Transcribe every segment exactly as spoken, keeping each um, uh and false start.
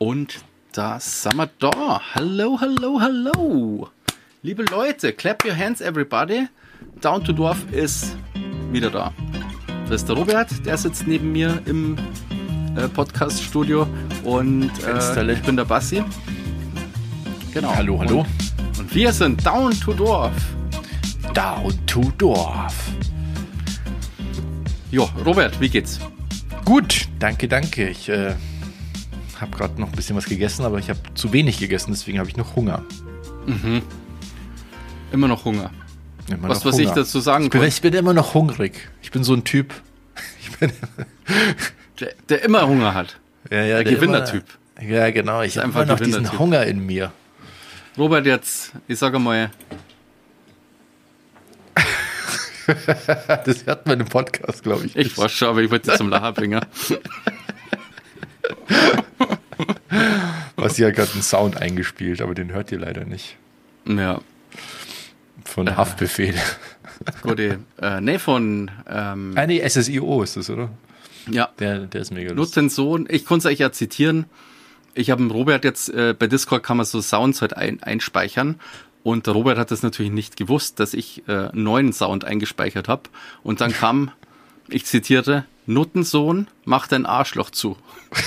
Und da sind wir da. Hallo, hallo, hallo. Liebe Leute, clap your hands everybody. Down to Dorf ist wieder da. Das ist der Robert, der sitzt neben mir im äh, Podcast-Studio. Und äh, ich bin der Bassi. Genau. Hallo, hallo. Und, und wir sind Down to Dorf. Down to Dorf. Jo, Robert, wie geht's? Gut, danke, danke. Ich äh, habe gerade noch ein bisschen was gegessen, aber ich habe zu wenig gegessen, deswegen habe ich noch Hunger. Mhm. Immer noch Hunger. Immer was, noch was Hunger. ich dazu sagen ich bin, kann. ich bin immer noch hungrig. Ich bin so ein Typ. Ich bin der, der immer Hunger hat. Ja, ja, der, der Gewinnertyp. Immer, ja, genau. Ich habe immer noch diesen Hunger in mir. Robert, jetzt, ich sage mal. Das hört man im Podcast, glaube ich. Ich weiß schon, aber ich wollte dich zum Lachen bringen. Was hier hat gerade einen Sound eingespielt, aber den hört ihr leider nicht. Ja. Von äh, Haftbefehl. Gute, äh, nee, von ähm, ah, nee, S S I O ist das, oder? Ja. Der, der ist mega lustig. Nuttensohn, ich konnte es euch ja zitieren. Ich habe Robert jetzt, äh, bei Discord kann man so Sounds halt ein, einspeichern. Und der Robert hat das natürlich nicht gewusst, dass ich äh, einen neuen Sound eingespeichert habe. Und dann kam, ich zitiere, Nuttensohn, mach dein Arschloch zu.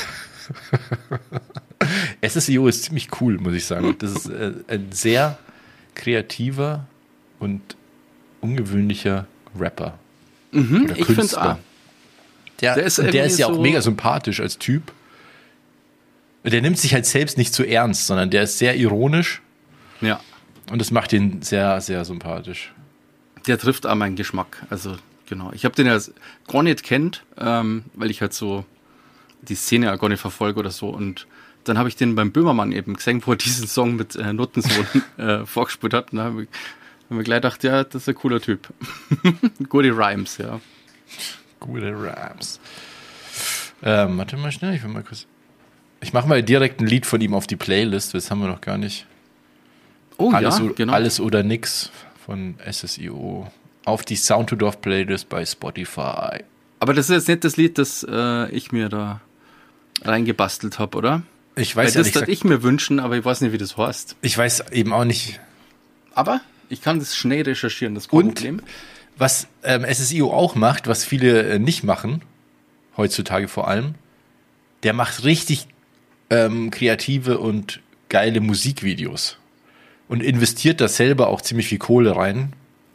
S S I O ist ziemlich cool, muss ich sagen. Das ist äh, ein sehr kreativer und ungewöhnlicher Rapper. Mhm, ich finde es auch. Der, der ist, der ist ja auch so mega sympathisch als Typ. Der nimmt sich halt selbst nicht zu ernst, sondern der ist sehr ironisch. Ja. Und das macht ihn sehr, sehr sympathisch. Der trifft auch meinen Geschmack. Also, genau. Ich habe den ja gar nicht kennt, ähm, weil ich halt so die Szene ja gar nicht verfolge oder so. Und dann habe ich den beim Böhmermann eben gesehen, wo er diesen Song mit äh, Nuttensohn äh, vorgespielt hat. Und da habe ich, hab ich gleich gedacht, ja, das ist ein cooler Typ. Gute Rhymes, ja. Gute Rhymes. Ähm, warte mal schnell, ich will mal kurz. Ich mache mal direkt ein Lied von ihm auf die Playlist, das haben wir noch gar nicht. Oh alles, ja, genau. Alles oder nix von S S I O auf die Sound to Dorf Playlist bei Spotify. Aber das ist jetzt nicht das Lied, das äh, ich mir da reingebastelt habe, oder? Ich weiß Weil das würde ich mir wünschen, aber ich weiß nicht, wie das heißt. Ich weiß eben auch nicht. Aber ich kann das schnell recherchieren, das ist kein Problem. Was ähm, S S I O auch macht, was viele äh, nicht machen, heutzutage vor allem, der macht richtig ähm, kreative und geile Musikvideos. Und investiert da selber auch ziemlich viel Kohle rein,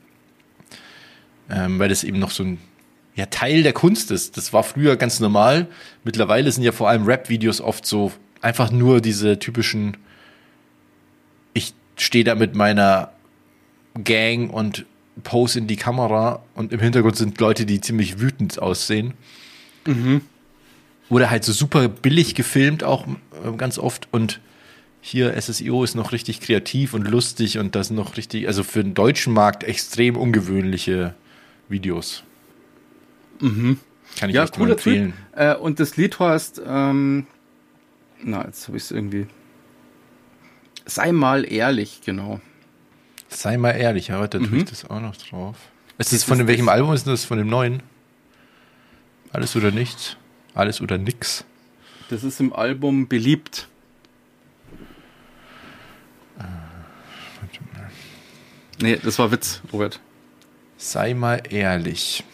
ähm, weil das eben noch so ein ja, Teil der Kunst ist. Das war früher ganz normal. Mittlerweile sind ja vor allem Rap-Videos oft so einfach nur diese typischen, ich stehe da mit meiner Gang und pose in die Kamera und im Hintergrund sind Leute, die ziemlich wütend aussehen. Mhm. Oder halt so super billig gefilmt auch äh, ganz oft und hier S S I O ist noch richtig kreativ und lustig und das sind noch richtig, also für den deutschen Markt extrem ungewöhnliche Videos. Mhm. Kann ich ja, echt nur empfehlen. Äh, und das Lied heißt, ähm, na, jetzt habe ich es irgendwie. Sei mal ehrlich, genau. Sei mal ehrlich, ja, da tue mhm. ich das auch noch drauf. Ist das von dem, welchem Album ist das? Von dem neuen? Alles oder nichts? Alles oder nix? Das ist im Album Beliebt. Nee, das war Witz, Robert. Sei mal ehrlich.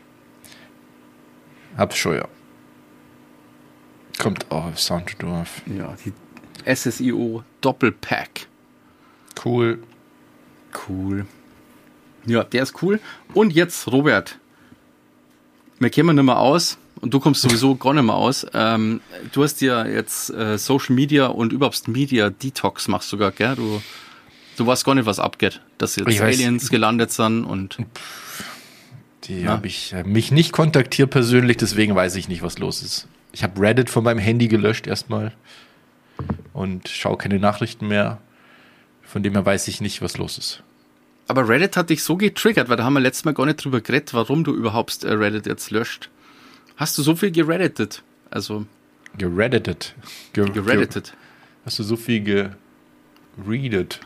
Hab's schon, ja. Kommt auch auf Sound to Dorf. Ja, die S S I O Doppelpack. Cool. Cool. Ja, der ist cool. Und jetzt, Robert. Wir kämen nicht mehr aus. Und du kommst sowieso gar nicht mehr aus. Ähm, du hast ja jetzt äh, Social Media und überhaupt Media Detox machst sogar, gell? Du, du weißt gar nicht, was abgeht. Dass jetzt ich Aliens weiß. gelandet sind und... Die habe ich äh, mich nicht kontaktiert persönlich, deswegen weiß ich nicht, was los ist. Ich habe Reddit von meinem Handy gelöscht erstmal und schaue keine Nachrichten mehr. Von dem her weiß ich nicht, was los ist. Aber Reddit hat dich so getriggert, weil da haben wir letztes Mal gar nicht drüber geredet, warum du überhaupt äh, Reddit jetzt löscht. Hast du so viel geredditet? Also... Geredditet. Ge- geredditet. Ge- hast du so viel geredet?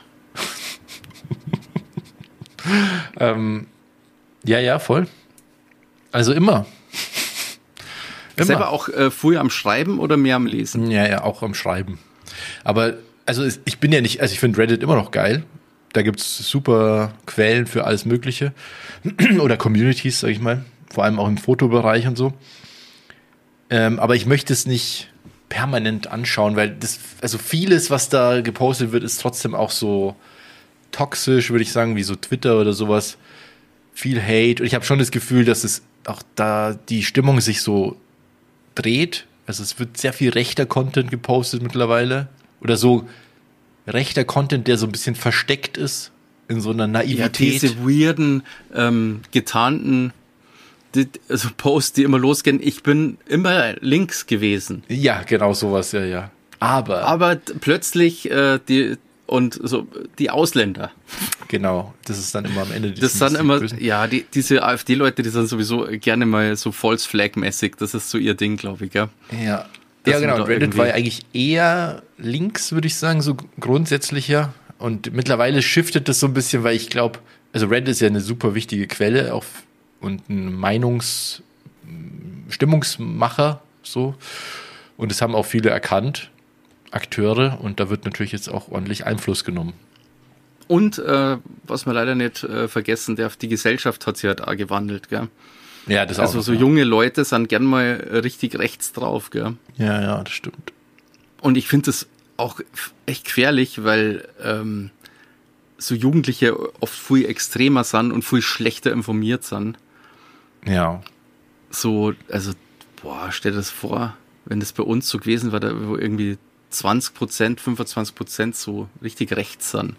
ähm... Ja, ja, voll. Also immer. Immer. Selber auch äh, früher am Schreiben oder mehr am Lesen? Ja, ja, auch am Schreiben. Aber, also ich bin ja nicht, also ich finde Reddit immer noch geil. Da gibt's super Quellen für alles Mögliche. Oder Communities, sag ich mal. Vor allem auch im Fotobereich und so. Ähm, aber ich möchte es nicht permanent anschauen, weil das, also vieles, was da gepostet wird, ist trotzdem auch so toxisch, würde ich sagen, wie so Twitter oder sowas. Viel Hate. Und ich habe schon das Gefühl, dass es auch da die Stimmung sich so dreht. Also es wird sehr viel rechter Content gepostet mittlerweile. Oder so rechter Content, der so ein bisschen versteckt ist in so einer Naivität. Ja, diese weirden, ähm, getarnten die, also Posts, die immer losgehen. Ich bin immer links gewesen. Ja, genau sowas, ja, ja. Aber. Aber t- plötzlich äh, die und so die Ausländer. Genau, das ist dann immer am Ende. Das sind immer, ja, die, diese AfD-Leute, die sind sowieso gerne mal so False Flag-mäßig. Das ist so ihr Ding, glaube ich, ja. Ja. Das Ja, genau. sind Reddit irgendwie- war ja eigentlich eher links, würde ich sagen, so grundsätzlicher. Und mittlerweile shiftet das so ein bisschen, weil ich glaube, also Reddit ist ja eine super wichtige Quelle auch und ein Meinungs-, Stimmungsmacher, so. Und das haben auch viele erkannt, Akteure. Und da wird natürlich jetzt auch ordentlich Einfluss genommen. Und äh, was wir leider nicht äh, vergessen darf, die Gesellschaft hat sich halt auch gewandelt, gell? Ja, das auch. Also noch, so ja. junge Leute sind gern mal richtig rechts drauf, gell? Ja, ja, das stimmt. Und ich finde das auch echt gefährlich, weil ähm, so Jugendliche oft viel extremer sind und viel schlechter informiert sind. Ja. So, also, boah, stell dir das vor, wenn das bei uns so gewesen war, da wo irgendwie zwanzig Prozent, fünfundzwanzig Prozent so richtig rechts sind.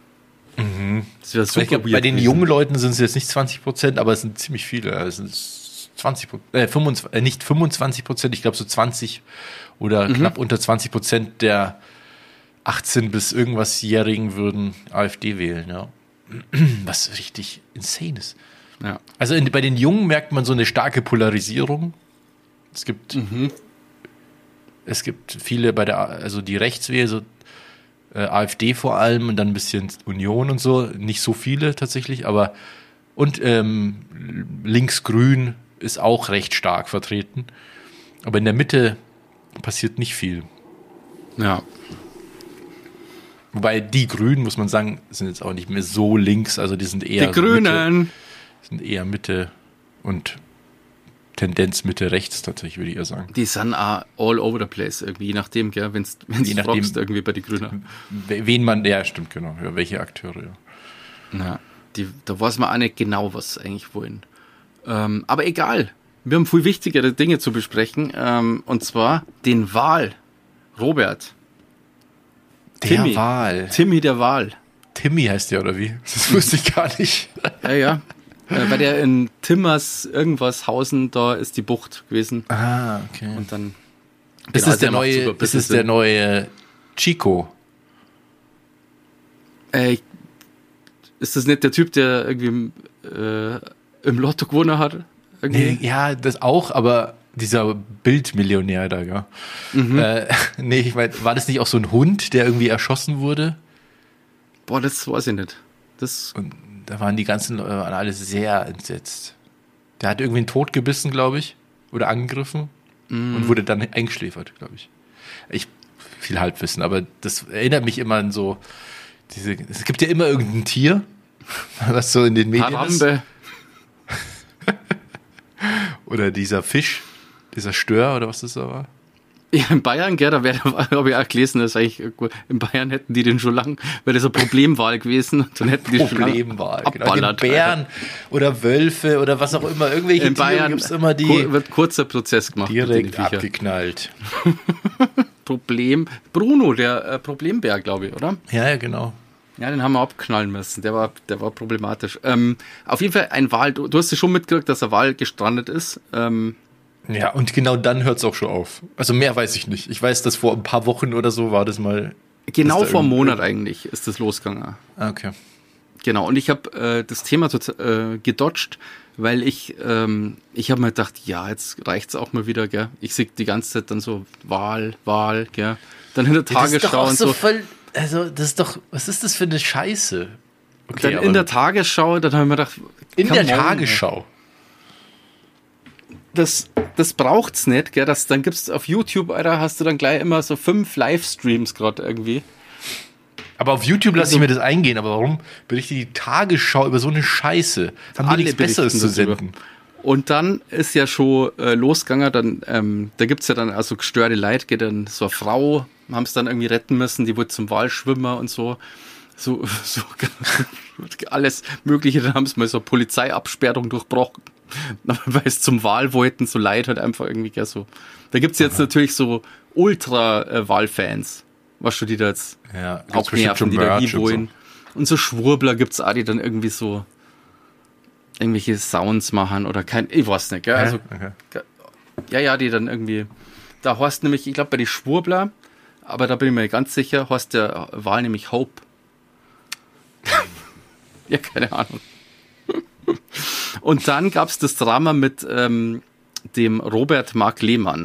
Mhm. Das wäre Ich super glaub, weird bei den gewesen. jungen Leuten sind es jetzt nicht zwanzig Prozent, aber es sind ziemlich viele. Es sind zwanzig Prozent, äh, fünfundzwanzig, äh, nicht fünfundzwanzig Prozent, ich glaube so zwanzig oder Mhm. knapp unter zwanzig Prozent der achtzehn bis irgendwasjährigen würden AfD wählen, ja. Was richtig insane ist. Ja. Also in, bei den Jungen merkt man so eine starke Polarisierung. Es gibt, Mhm. es gibt viele bei der, also die rechts wählen, so äh, AfD vor allem und dann ein bisschen Union und so. Nicht so viele tatsächlich, aber und ähm, links-grün ist auch recht stark vertreten. Aber in der Mitte passiert nicht viel. Ja. Wobei die Grünen, muss man sagen, sind jetzt auch nicht mehr so links, also die sind eher Die Grünen. Mitte, sind eher Mitte und Tendenz Mitte rechts tatsächlich, würde ich eher sagen. Die sind auch all over the place irgendwie, je nachdem, gell, wenn Je du nachdem. fragst, irgendwie bei den Grünen. We- Wen man, ja stimmt, genau, ja, welche Akteure, ja. Ja, die, da weiß man auch nicht genau, was sie eigentlich wollen. Ähm, aber egal, wir haben viel wichtigere Dinge zu besprechen, ähm, und zwar den Wahl. Robert. Der Timmy. Wahl. Timmy der Wahl. Timmy heißt der, oder wie? Das wusste ich gar nicht. Ja, ja. Äh, weil der in Timmers irgendwas Hausen, da ist die Bucht gewesen. Ah, okay. Und dann. Ist Genau, es der macht neue, sogar ein ist bisschen es der Sinn. neue Chico? Äh, ist das nicht der Typ, der irgendwie äh, im Lotto gewonnen hat? Irgendwie? Nee, ja, das auch, aber dieser Bildmillionär da, ja. Mhm. Äh, nee, ich meine, war das nicht auch so ein Hund, der irgendwie erschossen wurde? Boah, das weiß ich nicht. Das, Und da waren die ganzen Leute waren alle sehr entsetzt. Der hat irgendwie einen Tod gebissen, glaube ich, oder angegriffen Mhm. und wurde dann eingeschläfert, glaube ich. Ich viel Halbwissen, aber das erinnert mich immer an so diese. Es gibt ja immer irgendein Tier, was so in den Medien ist. Harambe. Oder dieser Fisch, dieser Stör oder was das da war. Ja, in Bayern, gell, da wäre, habe ich auch gelesen, das ist eigentlich gut. In Bayern hätten die den schon lang, wäre das eine Problemwahl gewesen, dann hätten die schon lang Problemwahl. Genau. Die abballert. Bären oder Wölfe oder was auch immer. Irgendwelche In Tiere Bayern gibt's immer, die kur- wird kurzer Prozess gemacht. mit den direkt Viechern. abgeknallt. Problem, Bruno, der äh, Problembär, glaube ich, oder? Ja, ja, genau. Ja, den haben wir abknallen müssen. Der war, der war problematisch. Ähm, auf jeden Fall ein Wal. Du, du hast ja schon mitgekriegt, dass der Wal gestrandet ist. Ähm, Ja, und genau dann hört's auch schon auf. Also mehr weiß ich nicht. Ich weiß, dass vor ein paar Wochen oder so war das mal. genau Ist da vor einem irgend- Monat eigentlich ist das losgegangen. Ah, okay. Genau. Und ich habe äh, das Thema tot, äh, gedodged, weil ich, ähm, ich habe mir gedacht, ja, jetzt reicht's auch mal wieder, gell. Ich sehe die ganze Zeit dann so Wahl, Wahl, gell. Dann in der Tagesschau und so. voll. Also, das ist doch. Was ist das für eine Scheiße? Okay, Dann in der Tagesschau, dann habe ich mir gedacht, in der come on, Tagesschau. das, das braucht's nicht, gell? Das, dann gibt's auf YouTube, Alter, hast du dann gleich immer so fünf Livestreams gerade irgendwie. Aber auf YouTube lasse ich mir das eingehen, aber warum berichtet die Tagesschau über so eine Scheiße? Haben die nichts Besseres zu senden? Und dann ist ja schon äh, losgegangen, dann, ähm, da gibt's ja dann also gestörte Leute, geht dann so eine Frau, haben es dann irgendwie retten müssen, die wurde zum Walschwimmer und so. So, so alles Mögliche, dann haben sie mal so eine Polizeiabsperrung durchbrochen, weil es zum Wahl wollten, so Leid halt einfach irgendwie, gell, so. Da gibt's jetzt Aha. natürlich so Ultra-Wahlfans, was schon die da jetzt ja, auch nerven, die da wie wollen. So. Und so Schwurbler gibt's auch, die dann irgendwie so irgendwelche Sounds machen oder kein, ich weiß nicht, gell, also, okay. ja, ja, die dann irgendwie, da heißt nämlich, ich glaube bei die Schwurbler, aber da bin ich mir ganz sicher, heißt der Wahl nämlich Hope. Ja, keine Ahnung. Und dann gab's das Drama mit ähm, dem Robert Mark Lehmann.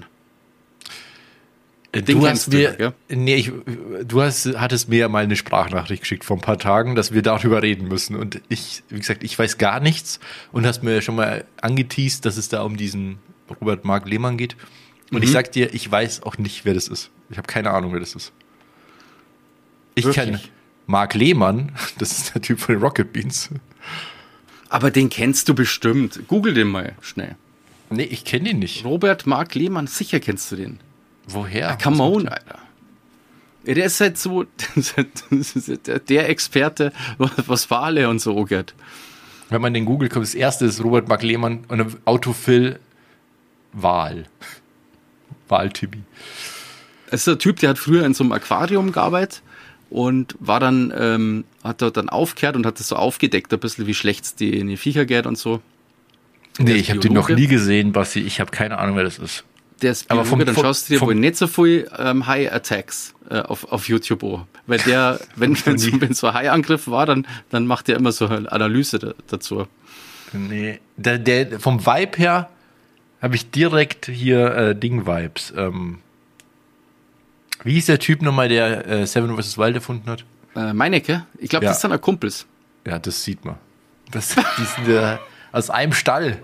Den du hast mir, du, nee, ich, du hast, hattest mir ja mal eine Sprachnachricht geschickt vor ein paar Tagen, dass wir darüber reden müssen. Und ich, wie gesagt, ich weiß gar nichts und hast mir schon mal angeteased, dass es da um diesen Robert Mark Lehmann geht. Und mhm. ich sag dir, ich weiß auch nicht, wer das ist. Ich habe keine Ahnung, wer das ist. Ich kenne Mark Lehmann, das ist der Typ von den Rocket Beans. Aber den kennst du bestimmt. Google den mal schnell. Nee, ich kenne ihn nicht. Robert Mark Lehmann, sicher kennst du den. Woher? Ah, come on, Alter. Ja, der ist halt so der Experte, was Wale und so geht. Wenn man den googelt, kommt das erste ist Robert Mark Lehmann und ein Autofill Wal. Wal-Tibi. Es ist ein Typ, der hat früher in so einem Aquarium gearbeitet und war dann, ähm, hat dort dann aufgehört und hat das so aufgedeckt, ein bisschen, wie schlecht es die, die Viecher geht und so. Nee, ich habe den noch nie gesehen, Basti. Ich habe keine Ahnung, wer das ist. Der ist Biologe, aber vom, dann schaust du dir wohl nicht so viel ähm, High Attacks äh, auf, auf YouTube an. Weil der, wenn, wenn, so, wenn so ein High-Angriff war, dann, dann macht der immer so eine Analyse da, dazu. Nee, der, der, vom Vibe her habe ich direkt hier äh, Ding-Vibes. Ähm, wie hieß der Typ nochmal, der äh, Seven versus. Wild erfunden hat? Äh, Meinecke? Ich glaube, ja. das ist dann ein Kumpels. Ja, das sieht man. Das, die sind äh, aus einem Stall.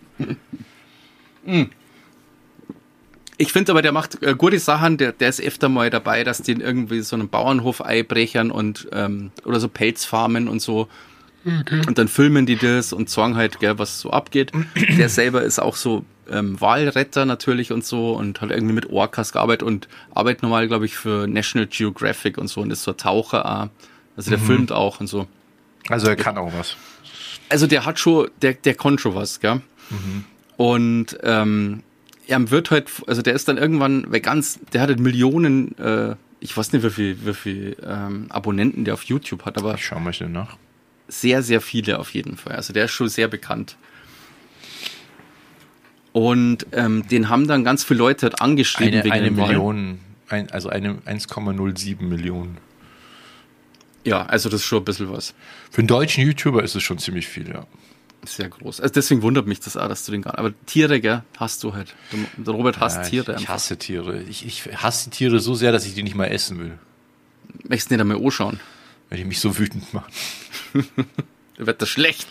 mm. Ich finde aber, der macht äh, gute Sachen, der, der ist öfter mal dabei, dass die irgendwie so einen Bauernhof einbrechern und ähm, oder so Pelzfarmen und so. Okay. Und dann filmen die das und sagen halt, gell, was so abgeht. Der selber ist auch so ähm, Walretter natürlich und so und hat irgendwie mit Orcas gearbeitet und arbeitet normal, glaube ich, für National Geographic und so und ist so ein Taucher auch. Also der mhm. filmt auch und so. Also er kann auch was. Also der hat schon, der, der kann schon was, gell? Mhm. Und ähm, er wird halt, also der ist dann irgendwann, weil ganz, der hat halt Millionen, äh, ich weiß nicht, wie viel, wie viel ähm, Abonnenten der auf YouTube hat, aber ich schau mal schnell nach. Sehr, sehr viele auf jeden Fall. Also der ist schon sehr bekannt. Und ähm, den haben dann ganz viele Leute halt angeschrieben. Eine, wegen eine Million, ein, also eine eins Komma null sieben Millionen. Ja, also das ist schon ein bisschen was. Für einen deutschen YouTuber ist es schon ziemlich viel, ja. Sehr groß. Also deswegen wundert mich das auch, dass du den gar nicht. Aber Tiere, gell, hast du halt. Der Robert hasst ja, Tiere. Ich, ich hasse Tiere. Ich, ich hasse Tiere so sehr, dass ich die nicht mal essen will. Möchtest du nicht einmal anschauen? Weil die mich so wütend machen. Da wird das schlecht.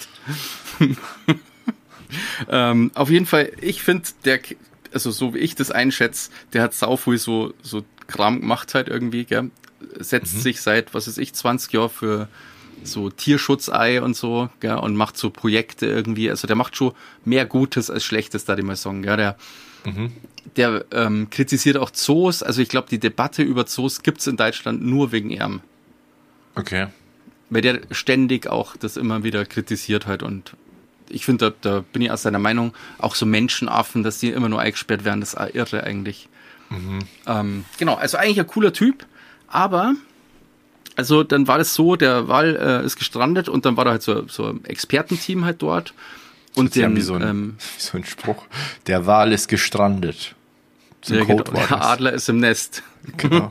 ähm, auf jeden Fall, ich finde, der, also so wie ich das einschätze, der hat sau viel so, so Kram gemacht halt irgendwie, gell. Setzt mhm. sich seit, was weiß ich, zwanzig Jahren für so Tierschutz ein und so, gell, und macht so Projekte irgendwie. Also der macht schon mehr Gutes als Schlechtes, da die mal sagen, gell. Der, mhm. der ähm, kritisiert auch Zoos. Also ich glaube, die Debatte über Zoos gibt's in Deutschland nur wegen ihm. Okay. Weil der ständig auch das immer wieder kritisiert halt und ich finde, da, da bin ich aus seiner Meinung, auch so Menschenaffen, dass die immer nur eingesperrt werden, das ist auch irre eigentlich. Mhm. Ähm, genau, also eigentlich ein cooler Typ, aber also dann war das so, der Wal äh, ist gestrandet und dann war da halt so, so ein Expertenteam halt dort. Und den, wie so, ein, ähm, wie so ein Spruch, der Wal ist gestrandet. So ja, genau, der Adler ist im Nest. Genau.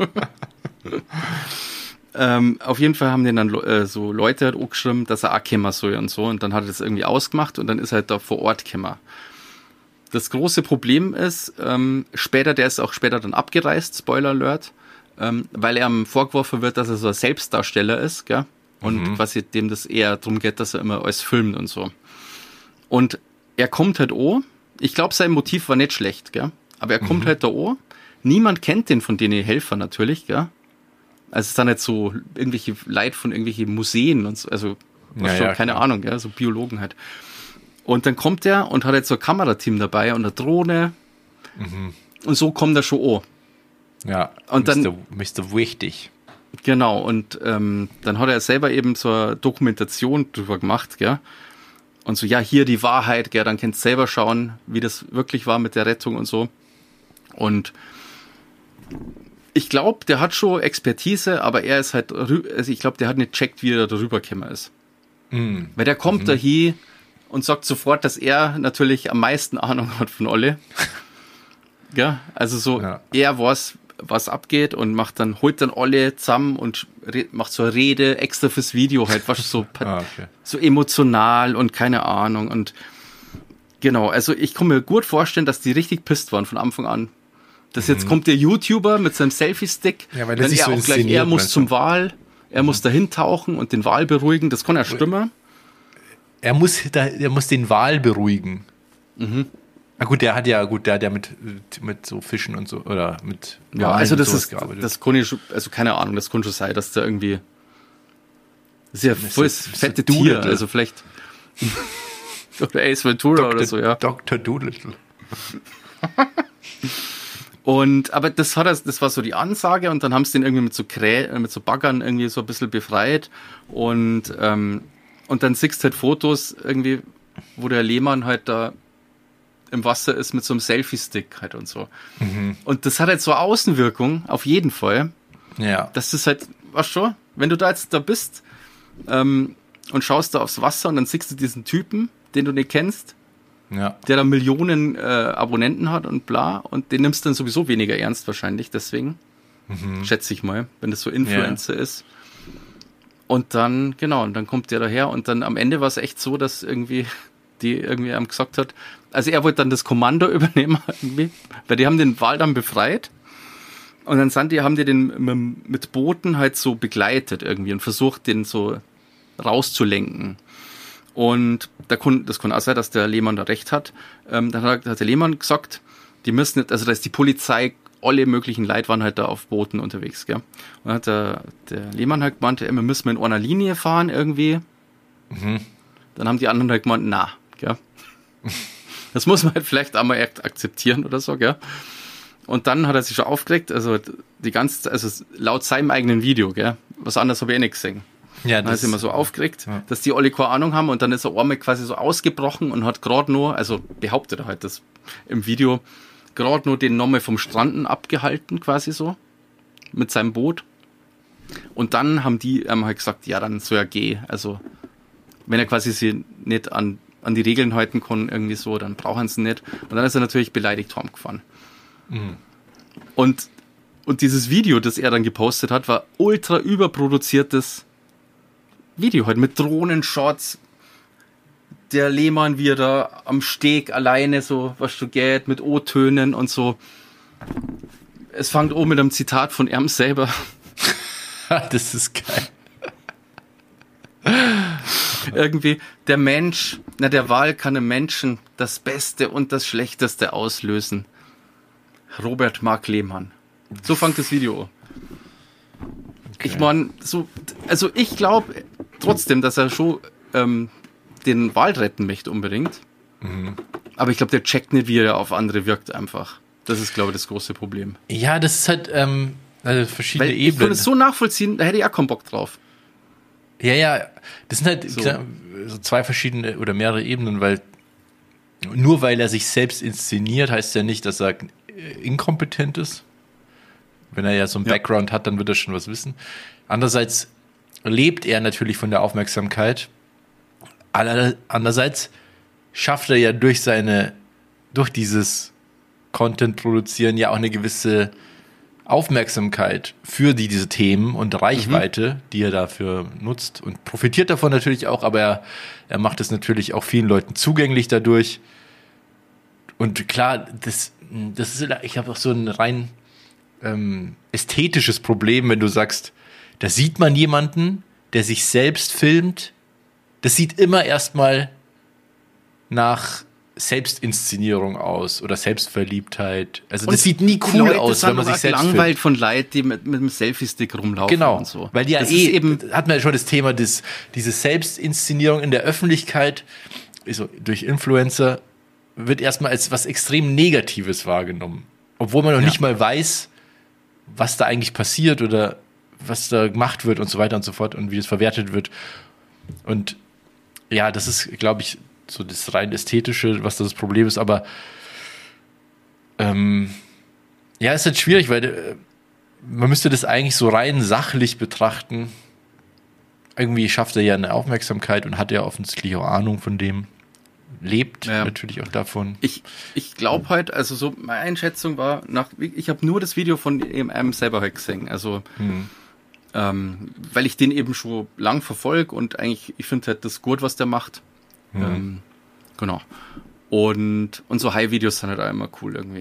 Ähm, auf jeden Fall haben den dann äh, so Leute halt auch geschrieben, dass er auch kommen soll und so. Und dann hat er das irgendwie ausgemacht und dann ist er halt da vor Ort gekommen. Das große Problem ist, ähm, später, der ist auch später dann abgereist, Spoiler Alert, ähm, weil er ihm vorgeworfen wird, dass er so ein Selbstdarsteller ist, gell? Und mhm. quasi dem das eher darum geht, dass er immer alles filmt und so. Und er kommt halt an Ich glaube, sein Motiv war nicht schlecht, gell? Aber er kommt Mhm. halt da an. Niemand kennt den von den Helfern natürlich, gell? Also es ist dann nicht so irgendwelche Leute von irgendwelchen Museen und so, also Ja, schon, ja, keine klar. Ahnung, gell? So Biologen halt. Und dann kommt er und hat jetzt so ein Kamerateam dabei und eine Drohne. Mhm. Und so kommt er schon an. Ja, Und dann- Mister Mister Wichtig. Genau, und ähm, dann hat er selber eben so eine Dokumentation drüber gemacht, gell? Und so, ja, hier die Wahrheit, gell? Dann kannst du selber schauen, wie das wirklich war mit der Rettung und so. Und ich glaube, der hat schon Expertise, aber er ist halt, rü- also ich glaube, der hat nicht checkt, wie er darüber gekommen ist. Mhm. Weil der kommt da hier und sagt sofort, dass er natürlich am meisten Ahnung hat von alle. Ja, also so, Ja. er weiß, was abgeht und macht dann, holt dann alle zusammen und re- macht so eine Rede extra fürs Video halt, was so, Ah, okay. so emotional und keine Ahnung und genau, also ich kann mir gut vorstellen, dass die richtig pisst waren von Anfang an. Dass jetzt kommt der YouTuber mit seinem Selfie-Stick, Ja, weil er wenn sich er so auch gleich, inszeniert, er muss meinst zum du? Wal, er muss dahin tauchen und den Wal beruhigen, das kann ja stimmen. Er muss, da, er muss den Wal beruhigen. Mhm. Na gut, der hat ja, gut, der hat ja mit, mit so Fischen und so, oder mit Ja, Walen also und das sowas ist, gearbeitet. das kann ich, schon- also keine Ahnung, das kann schon sein, dass da irgendwie sehr Mister volles Mister fette Tier, Doolittle. also vielleicht oder Ace Ventura oder so, ja. Doktor Doolittle. Und, aber das hat er, das war so die Ansage und dann haben sie den irgendwie mit so Krä, äh, mit so Baggern irgendwie so ein bisschen befreit und, ähm, und dann siehst du halt Fotos irgendwie, wo der Lehmann halt da im Wasser ist mit so einem Selfie-Stick halt und so. Und das hat halt so Außenwirkung, auf jeden Fall. Ja. Das ist halt, was schon, wenn du da jetzt da bist ähm, und schaust da aufs Wasser und dann siehst du diesen Typen, den du nicht kennst, Ja. der da Millionen äh, Abonnenten hat und bla, und den nimmst du dann sowieso weniger ernst wahrscheinlich, deswegen, schätze ich mal, wenn das so Influencer ist. Und dann, genau, und dann kommt der daher und dann am Ende war es echt so, dass irgendwie die irgendwie einem gesagt hat, also er wollte dann das Kommando übernehmen irgendwie, weil die haben den Wal dann befreit und dann sind die, haben die den mit, mit Booten halt so begleitet irgendwie und versucht, den so rauszulenken. Und da kann, das kann auch sein, dass der Lehmann da recht hat. Ähm, dann hat, hat der Lehmann gesagt, die müssen nicht, also da ist die Polizei, alle möglichen Leute waren halt da auf Booten unterwegs, gell. Und dann hat der, der Lehmann halt gemeint, ja, wir müssen in einer Linie fahren irgendwie. Mhm. Dann haben die anderen halt gemeint, na, gell. Das muss man halt vielleicht auch mal echt akzeptieren oder so, gell. Und dann hat er sich schon aufgeregt, also die ganze, also laut seinem eigenen Video, gell. Was anderes habe ich eh nicht gesehen. Ja, Dann ist er immer so aufgeregt, ja. dass die alle keine Ahnung haben und dann ist er einmal quasi so ausgebrochen und hat gerade nur, also behauptet er halt das im Video, gerade nur den nochmal vom Stranden abgehalten quasi so mit seinem Boot. Und dann haben die ähm, halt gesagt, ja, dann soll er gehen. Also wenn er quasi sie nicht an, an die Regeln halten kann, irgendwie so, dann brauchen sie nicht. Und dann ist er natürlich beleidigt heimgefahren. Mhm. Und, und dieses Video, das er dann gepostet hat, war ultra überproduziertes Video halt mit Drohnenshots. Der Lehmann, wie er da am Steg alleine so, was du geht, mit O-Tönen und so. Es fängt auch mit einem Zitat von ihm selber. Das ist geil. Irgendwie, der Mensch, na, der Wal kann im Menschen das Beste und das Schlechteste auslösen. Robert Mark Lehmann. So fängt das Video an. Okay. Ich meine, so, also ich glaube trotzdem, dass er schon ähm, den Wal retten möchte unbedingt. Mhm. Aber ich glaube, der checkt nicht, wie er auf andere wirkt einfach. Das ist, glaube ich, das große Problem. Ja, das ist halt ähm, also verschiedene Weil ich kann Ebenen. es so nachvollziehen, da hätte ich auch keinen Bock drauf. Ja, ja, das sind halt So. klar, so zwei verschiedene oder mehrere Ebenen, weil nur weil er sich selbst inszeniert, heißt ja nicht, dass er äh, inkompetent ist. Wenn er ja so einen Ja. Background hat, dann wird er schon was wissen. Andererseits lebt er natürlich von der Aufmerksamkeit. Aller- Andererseits schafft er ja durch seine, durch dieses Content produzieren ja auch eine gewisse Aufmerksamkeit für die, diese Themen und Reichweite, die er dafür nutzt und profitiert davon natürlich auch, aber er, er macht es natürlich auch vielen Leuten zugänglich dadurch. Und klar, das, das ist, ich habe auch so ein rein ähm, ästhetisches Problem, wenn du sagst, da sieht man jemanden, der sich selbst filmt. Das sieht immer erstmal nach Selbstinszenierung aus oder Selbstverliebtheit. Also Und das sieht nie die cool Leute aus, sind wenn man aber sich selbst gelangweilt filmt. von Leuten, die mit, mit einem Selfie-Stick rumlaufen Genau, und so. weil die ja das eh, ist eben hat man ja schon das Thema, des, diese Selbstinszenierung in der Öffentlichkeit, also durch Influencer, wird erstmal als was extrem Negatives wahrgenommen. Obwohl man noch Ja. nicht mal weiß, was da eigentlich passiert oder was da gemacht wird und so weiter und so fort und wie es verwertet wird. Und ja, das ist, glaube ich, so das rein Ästhetische, was das Problem ist, aber ähm, ja, ist halt schwierig, weil äh, man müsste das eigentlich so rein sachlich betrachten. Irgendwie schafft er ja eine Aufmerksamkeit und hat ja offensichtlich auch Ahnung von dem. Lebt Ja. natürlich auch davon. Ich, ich glaube halt, also so meine Einschätzung war, nach, ich habe nur das Video von ihm selber halt gesehen, also Hm. ähm, weil ich den eben schon lang verfolge und eigentlich, ich finde halt das gut, was der macht. Mhm. Ähm, genau. Und, und so High-Videos sind halt auch immer cool irgendwie.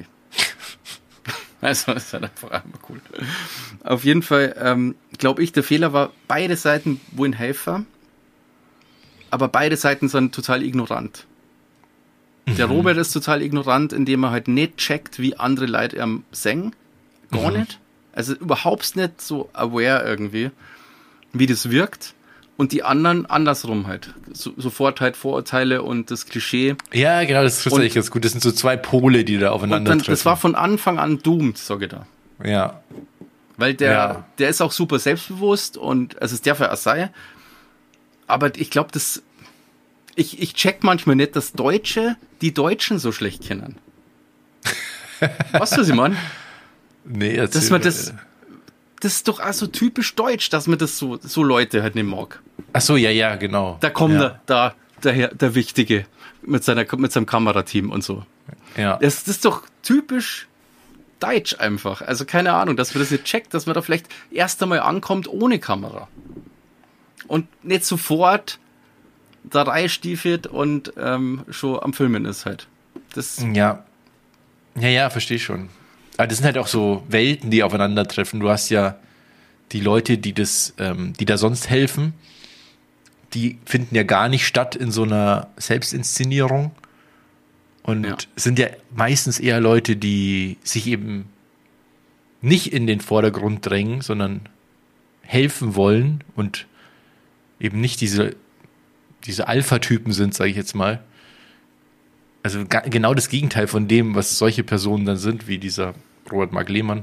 Also ist halt einfach immer cool. Auf jeden Fall ähm, glaube ich, der Fehler war, beide Seiten wollen helfen, aber beide Seiten sind total ignorant. Der Robert ist total ignorant, indem er halt nicht checkt, wie andere Leute am singen. Gar Mhm. nicht. Also überhaupt nicht so aware irgendwie, wie das wirkt. Und die anderen andersrum halt. So, sofort halt Vorurteile und das Klischee. Ja, genau, das trifft Und- eigentlich ganz gut. Das sind so zwei Pole, die da Und aufeinander dann, das war von Anfang an doomed, sage ich da. ja. Weil der, Ja. der ist auch super selbstbewusst und also es darf ja auch sein. Aber ich glaube, das, ich, ich check manchmal nicht, dass Deutsche die Deutschen so schlecht kennen. Weißt du, was ich meine? Nee, Dass erzähl man mal. das, das ist doch auch so typisch deutsch, dass man das so, so Leute halt nicht mag. Ach so, ja, ja, genau. Da kommt ja. der, da, der, Herr- der Wichtige mit, seiner, mit seinem Kamerateam und so. Ja. Das, das ist doch typisch deutsch einfach. Also keine Ahnung, dass man das nicht checkt, dass man da vielleicht erst einmal ankommt ohne Kamera. Und nicht sofort da reinstiefelt und ähm, schon am Filmen ist halt. Das, Ja. Ja, ja, verstehe schon. Aber das sind halt auch so Welten, die aufeinandertreffen. Du hast ja die Leute, die das, ähm, die da sonst helfen, die finden ja gar nicht statt in so einer Selbstinszenierung. Und Ja. sind ja meistens eher Leute, die sich eben nicht in den Vordergrund drängen, sondern helfen wollen und eben nicht diese, diese Alpha-Typen sind, sage ich jetzt mal. Also ga, genau das Gegenteil von dem, was solche Personen dann sind, wie dieser Robert Mark Lehmann.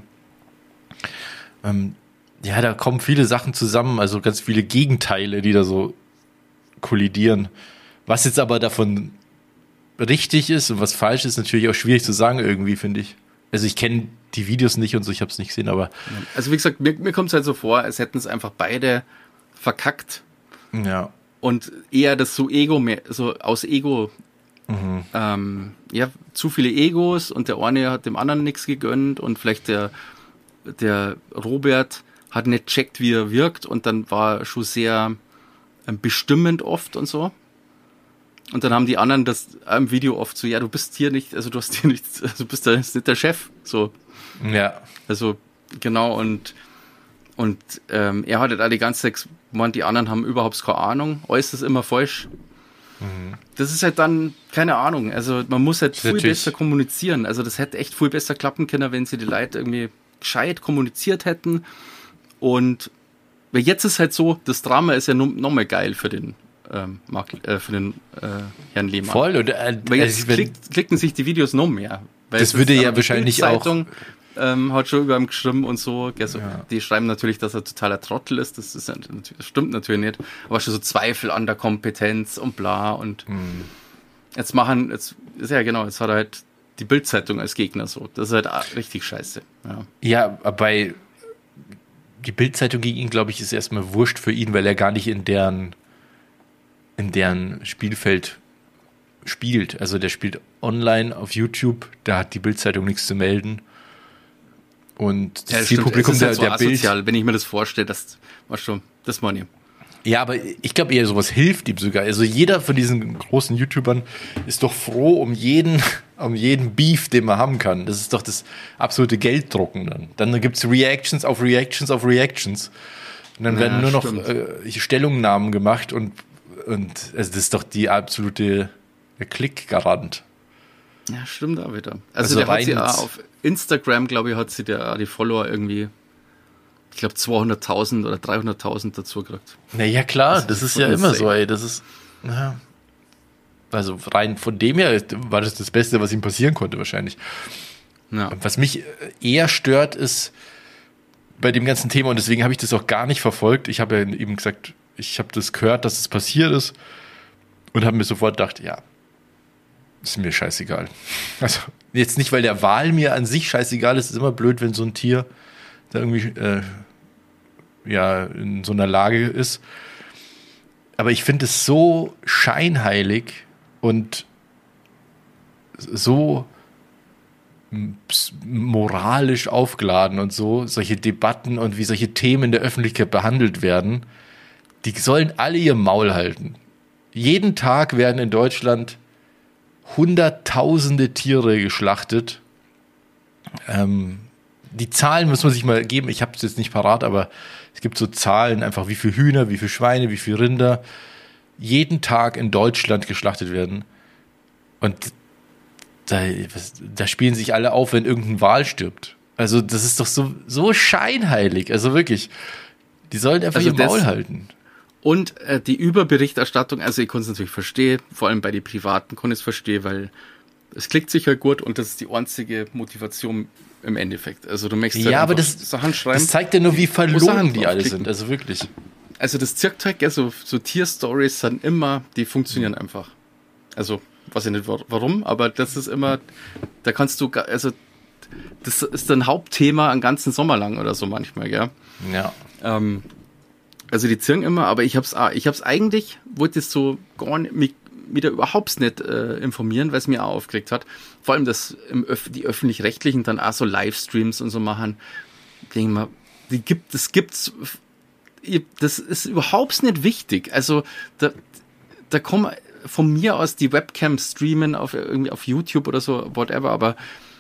Ähm, ja, da kommen viele Sachen zusammen, also ganz viele Gegenteile, die da so kollidieren. Was jetzt aber davon richtig ist und was falsch ist, natürlich auch schwierig zu sagen irgendwie, finde ich. Also ich kenne die Videos nicht und so, ich habe es nicht gesehen, aber also wie gesagt, mir, mir kommt es halt so vor, als hätten es einfach beide verkackt ja. und eher das so Ego, mehr, so aus Ego, Mhm. ähm, ja, zu viele Egos und der eine hat dem anderen nichts gegönnt und vielleicht der, der Robert hat nicht checkt, wie er wirkt und dann war er schon sehr ähm, bestimmend oft und so. Und dann haben die anderen das im Video oft so, ja, du bist hier nicht, also du hast hier nichts, also du bist da jetzt nicht der Chef, so. Ja. Also, genau, und, und ähm, er hat halt auch die ganze Zeit gemeint, die anderen haben überhaupt keine Ahnung, alles ist immer falsch. Mhm. Das ist halt dann, keine Ahnung, also man muss halt viel Natürlich. besser kommunizieren. Also das hätte echt viel besser klappen können, wenn sie die Leute irgendwie gescheit kommuniziert hätten. Und weil jetzt ist halt so, das Drama ist ja nochmal geil für den, ähm, Mark, äh, für den äh, Herrn Lehmann. Voll. Und, äh, Weil jetzt also, wenn- klickt, klicken sich die Videos noch mehr. Weil Das es würde ist- ja aber die wahrscheinlich auch- Bild-Zeitung, Ähm, hat schon über ihm geschrieben und so. Gell, so Ja. Die schreiben natürlich, dass er totaler Trottel ist. Das, ist, ja natürlich- das stimmt natürlich nicht. Aber schon so Zweifel an der Kompetenz und bla. Und Mhm. jetzt machen, jetzt ist ja genau, jetzt hat er halt die Bild-Zeitung als Gegner so. Das ist halt auch richtig scheiße. Ja. Ja, aber bei die Bild-Zeitung gegen ihn, glaube ich, ist erstmal wurscht für ihn, weil er gar nicht in deren in deren Spielfeld spielt. Also der spielt online auf YouTube, da hat die Bild-Zeitung nichts zu melden. Und das Ja, das Zielpublikum stimmt. Es ist der, halt so der Bild. asozial, wenn ich mir das vorstelle, das war schon, das meine ich. Ja, aber ich glaube eher, sowas hilft ihm sogar. Also jeder von diesen großen YouTubern ist doch froh um jeden, um jeden Beef, den man haben kann. Das ist doch das absolute Gelddrucken dann. Dann gibt's Reactions auf Reactions auf Reactions. Und dann Ja, werden nur noch stimmt. äh, Stellungnahmen gemacht und, und also das ist doch die absolute Klickgarant. Ja, stimmt auch wieder. Also Also, der hat sie rein- auch auf Instagram, glaube ich, hat sie der, die Follower irgendwie, ich glaube, zweihunderttausend oder dreihunderttausend dazu gekriegt. Naja, klar, Das das ist ist ja voll immer insane. so, ey. Das ist. Ja. Also rein von dem her war das das Beste, was ihm passieren konnte, wahrscheinlich. Ja. Was mich eher stört, ist bei dem ganzen Thema, und deswegen habe ich das auch gar nicht verfolgt. Ich habe ja eben gesagt, ich habe das gehört, dass es passiert ist, und habe mir sofort gedacht, ja, ist mir scheißegal. Also jetzt nicht, weil der Wal mir an sich scheißegal ist, ist immer blöd, wenn so ein Tier da irgendwie äh, ja, in so einer Lage ist. Aber ich finde es so scheinheilig und so moralisch aufgeladen und so, solche Debatten und wie solche Themen in der Öffentlichkeit behandelt werden, die sollen alle ihr Maul halten. Jeden Tag werden in Deutschland hunderttausende Tiere geschlachtet. Ähm, die Zahlen muss man sich mal geben, ich habe es jetzt nicht parat, aber es gibt so Zahlen, einfach wie viele Hühner, wie viele Schweine, wie viele Rinder jeden Tag in Deutschland geschlachtet werden. Und da, was, da spielen sich alle auf, wenn irgendein Wal stirbt. Also das ist doch so, so scheinheilig. Also wirklich, die sollen einfach Also ihr Maul das- halten. Und äh, die Überberichterstattung, also ich konnte es natürlich verstehen, vor allem bei den Privaten konnte ich es verstehen, weil es klickt sicher gut und das ist die einzige Motivation im Endeffekt. Also du möchtest Ja, halt aber einfach das, Sachen schreiben. das zeigt ja nur, wie Sachen verloren die alle draufklicken. sind. Also wirklich. Also das zirkt halt, gell, so, so Tierstories sind immer, die funktionieren einfach. Also, weiß ich nicht wa- warum, aber das ist immer, da kannst du, ga- also das ist ein Hauptthema einen ganzen Sommer lang oder so manchmal, gell. Ja. Ähm, also die zirken immer, aber ich hab's, auch- ich hab's eigentlich, wollte es so gar nicht, mich wieder überhaupt nicht äh, informieren, weil es mir auch aufgeregt hat. Vor allem, dass im Öff die Öffentlich-Rechtlichen dann auch so Livestreams und so machen. Denke ich mal, die gibt, das gibt's, ihr- das ist überhaupt nicht wichtig. Also da, da kommen von mir aus die Webcam streamen auf irgendwie auf YouTube oder so, whatever, aber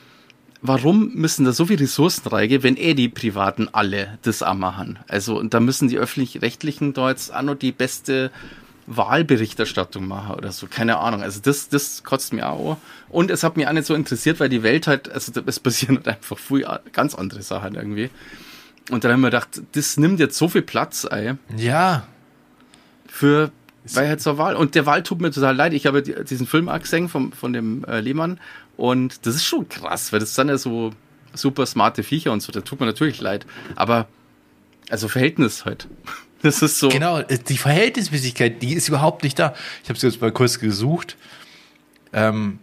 warum müssen da so viele Ressourcen reingehen, wenn eh die Privaten alle das auch machen? Also, und da müssen die Öffentlich-Rechtlichen da jetzt auch noch die beste Wahlberichterstattung machen oder so. Keine Ahnung. Also, das, das kotzt mir auch an. Und es hat mich auch nicht so interessiert, weil die Welt halt, also, es passieren halt einfach viel ganz andere Sachen irgendwie. Und dann haben wir gedacht, das nimmt jetzt so viel Platz ein Ja. für, weil halt zur Wahl. Und der Wahl tut mir total leid. Ich habe die, diesen Film auch gesehen vom, von dem äh, Lehmann. Und das ist schon krass, weil das sind ja so super smarte Viecher und so. Da tut mir natürlich leid. Aber, also Verhältnis halt. Das ist so. Genau, die Verhältnismäßigkeit, die ist überhaupt nicht da. Ich habe es jetzt mal kurz gesucht. Ähm,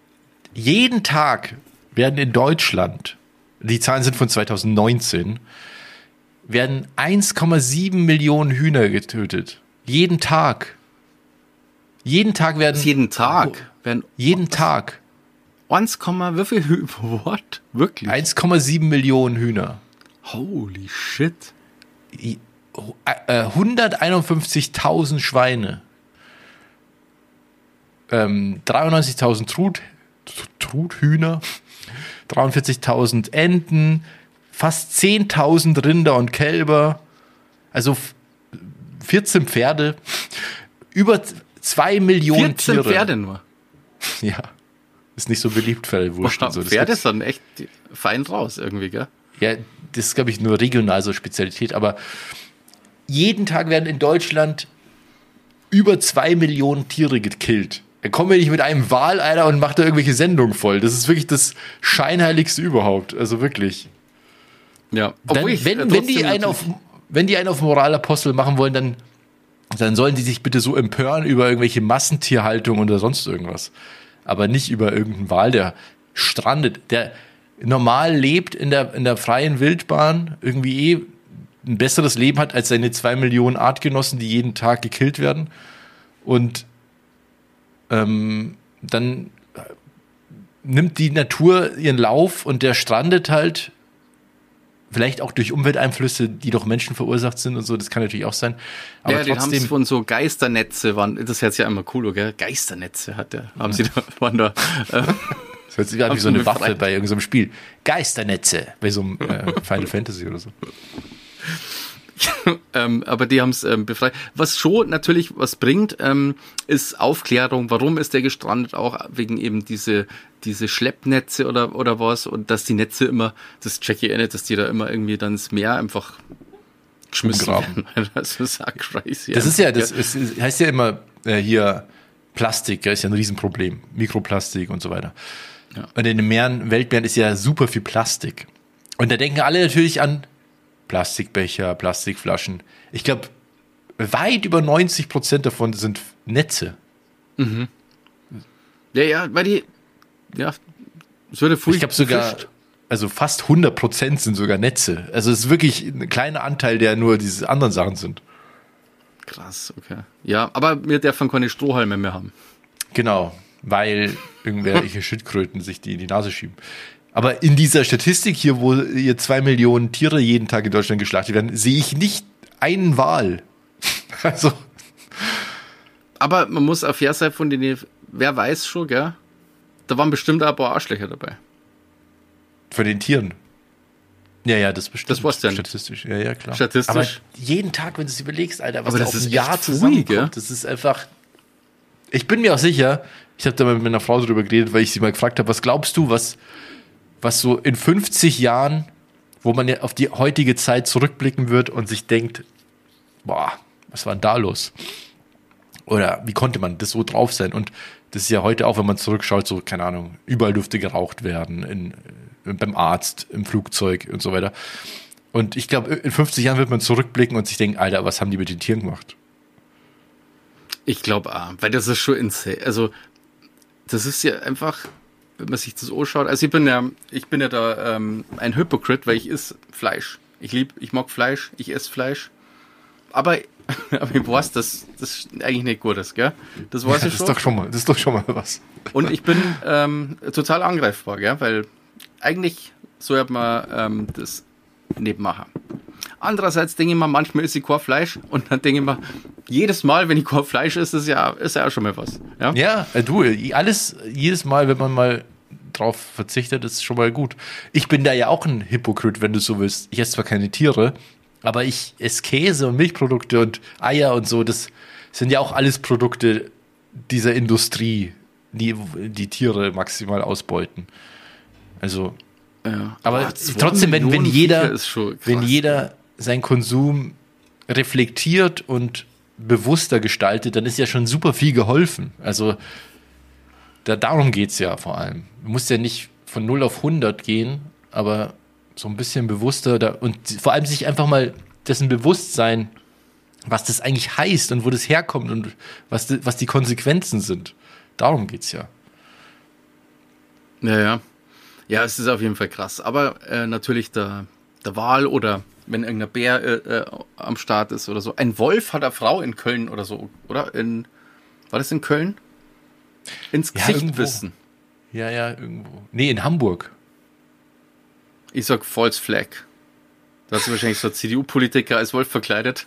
jeden Tag werden in Deutschland, die Zahlen sind von zwanzig neunzehn, werden eins Komma sieben Millionen Hühner getötet. Jeden Tag. Jeden Tag werden... Jeden Tag werden Jeden Tag. eins, wie viel Hü What? Wirklich? eins Komma sieben Millionen Hühner. Holy shit. I- äh, hunderteinundfünfzigtausend Schweine. Ähm, dreiundneunzigtausend Trut, Truthühner. dreiundvierzigtausend Enten. Fast zehntausend Rinder und Kälber. Also f- vierzehn Pferde. Über zwei Millionen vierzehn Tiere. Pferde nur. Ja. Ist nicht so beliebt für Wurst und so. Das Pferde gibt's- sind echt fein raus irgendwie, gell? Ja, das ist, glaube ich, nur regional so Spezialität, aber jeden Tag werden in Deutschland über zwei Millionen Tiere gekillt. Er kommt mir nicht mit einem Wal, Alter, und macht da irgendwelche Sendungen voll. Das ist wirklich das Scheinheiligste überhaupt. Also wirklich. Ja. Dann, Obwohl ich, wenn, äh, wenn, die trotzdem einen auf, wenn die einen auf Moralapostel machen wollen, dann, dann sollen die sich bitte so empören über irgendwelche Massentierhaltung oder sonst irgendwas. Aber nicht über irgendeinen Wal, der strandet, der normal lebt in der, in der freien Wildbahn, irgendwie eh ein besseres Leben hat als seine zwei Millionen Artgenossen, die jeden Tag gekillt werden. Und ähm, dann nimmt die Natur ihren Lauf und der strandet halt, vielleicht auch durch Umwelteinflüsse, die doch Menschen verursacht sind und so, das kann natürlich auch sein. Aber ja, den haben trotzdem, sie von so Geisternetze, waren, das ist jetzt ja immer cool, gell? Geisternetze hat der, haben sie da, waren da, äh, das hört sich an wie haben so eine sie Waffe befreit. bei irgendeinem Spiel. Geisternetze, bei so einem äh, Final Fantasy oder so. ähm, aber die haben es ähm, befreit. Was schon natürlich was bringt, ähm, ist Aufklärung. Warum ist der gestrandet? Auch wegen eben diese diese Schleppnetze oder oder was und dass die Netze immer, das check ich eh nicht, dass die da immer irgendwie dann ins Meer einfach geschmissen werden. Das ist ja crazy. Das ist ja, das ist, heißt ja immer äh, hier Plastik, ja, ist ja ein Riesenproblem. Mikroplastik und so weiter. Ja. Und in den Meeren, Weltmeeren ist ja super viel Plastik. Und da denken alle natürlich an Plastikbecher, Plastikflaschen. Ich glaube, weit über neunzig Prozent davon sind Netze. Mhm. Ja, ja, weil die, ja, es würde früh Ich glaube sogar, gefischt. also fast hundert Prozent sind sogar Netze. Also es ist wirklich ein kleiner Anteil, der nur diese anderen Sachen sind. Krass, okay. Ja, aber wir dürfen keine Strohhalme mehr haben. Genau, weil irgendwelche Schildkröten sich die in die Nase schieben. Aber in dieser Statistik hier, wo hier zwei Millionen Tiere jeden Tag in Deutschland geschlachtet werden, sehe ich nicht einen Wal. Also. Aber man muss auf der Seite von denen, wer weiß schon, gell? Da waren bestimmt auch ein paar Arschlöcher dabei. Von den Tieren. Ja, ja, das bestimmt. Das war's ja nicht. Statistisch, ja, ja, klar. Statistisch. Aber jeden Tag, wenn du es überlegst, Alter, was aber da das auf ist ein Jahr echt viel, zusammenkommt, gell? das ist einfach. Ich bin mir auch sicher, ich habe da mal mit meiner Frau drüber geredet, weil ich sie mal gefragt habe, was glaubst du, was, was so in fünfzig Jahren, wo man ja auf die heutige Zeit zurückblicken wird und sich denkt, boah, was war denn da los? Oder wie konnte man das so drauf sein? Und das ist ja heute auch, wenn man zurückschaut, so, keine Ahnung, überall dürfte geraucht werden, in, beim Arzt, im Flugzeug und so weiter. Und ich glaube, in fünfzig Jahren wird man zurückblicken und sich denken, Alter, was haben die mit den Tieren gemacht? Ich glaube auch, weil das ist schon insane. Also, das ist ja einfach, wenn man sich das anschaut. Also, ich bin ja, ich bin ja da ähm, ein Hypocrite, weil ich esse Fleisch. Ich lieb, ich mag Fleisch, ich esse Fleisch. Aber, aber ich weiß, dass das eigentlich nicht gut ist, gell? Das weiß Ja, ich das schon. ist doch schon mal, das ist doch schon mal was. Und ich bin ähm, total angreifbar, gell? Weil eigentlich soll man ähm, das nicht machen. Andererseits denke ich mir, manchmal esse ich kein Fleisch und dann denke ich mir, jedes Mal, wenn ich kein Fleisch esse, ist ja, ist ja auch schon mal was. Ja, Ja, äh, du, alles, jedes Mal, wenn man mal drauf verzichtet, ist schon mal gut. Ich bin da ja auch ein Hypokrit, wenn du so willst. Ich esse zwar keine Tiere, aber ich esse Käse und Milchprodukte und Eier und so. Das sind ja auch alles Produkte dieser Industrie, die die Tiere maximal ausbeuten. Also, ja. aber Boah, zwei trotzdem, wenn, wenn Millionen jeder, Viecher ist schon krass. wenn jeder seinen Konsum reflektiert und bewusster gestaltet, dann ist ja schon super viel geholfen. Also da, darum geht's ja vor allem. Du musst ja nicht von null auf hundert gehen, aber so ein bisschen bewusster da, und vor allem sich einfach mal dessen bewusst sein, was das eigentlich heißt und wo das herkommt und was die, was die Konsequenzen sind. Darum geht's ja. Ja, ja. Ja, es ist auf jeden Fall krass. Aber äh, natürlich der, der Wal oder wenn irgendein Bär äh, äh, am Start ist oder so. Ein Wolf hat eine Frau in Köln oder so, oder? In, war das in Köln? Ins Ja, Gesicht irgendwo. wissen. Ja, ja, irgendwo. Nee, in Hamburg. Ich sag False Flag. Da hast du wahrscheinlich so C D U-Politiker als Wolf verkleidet.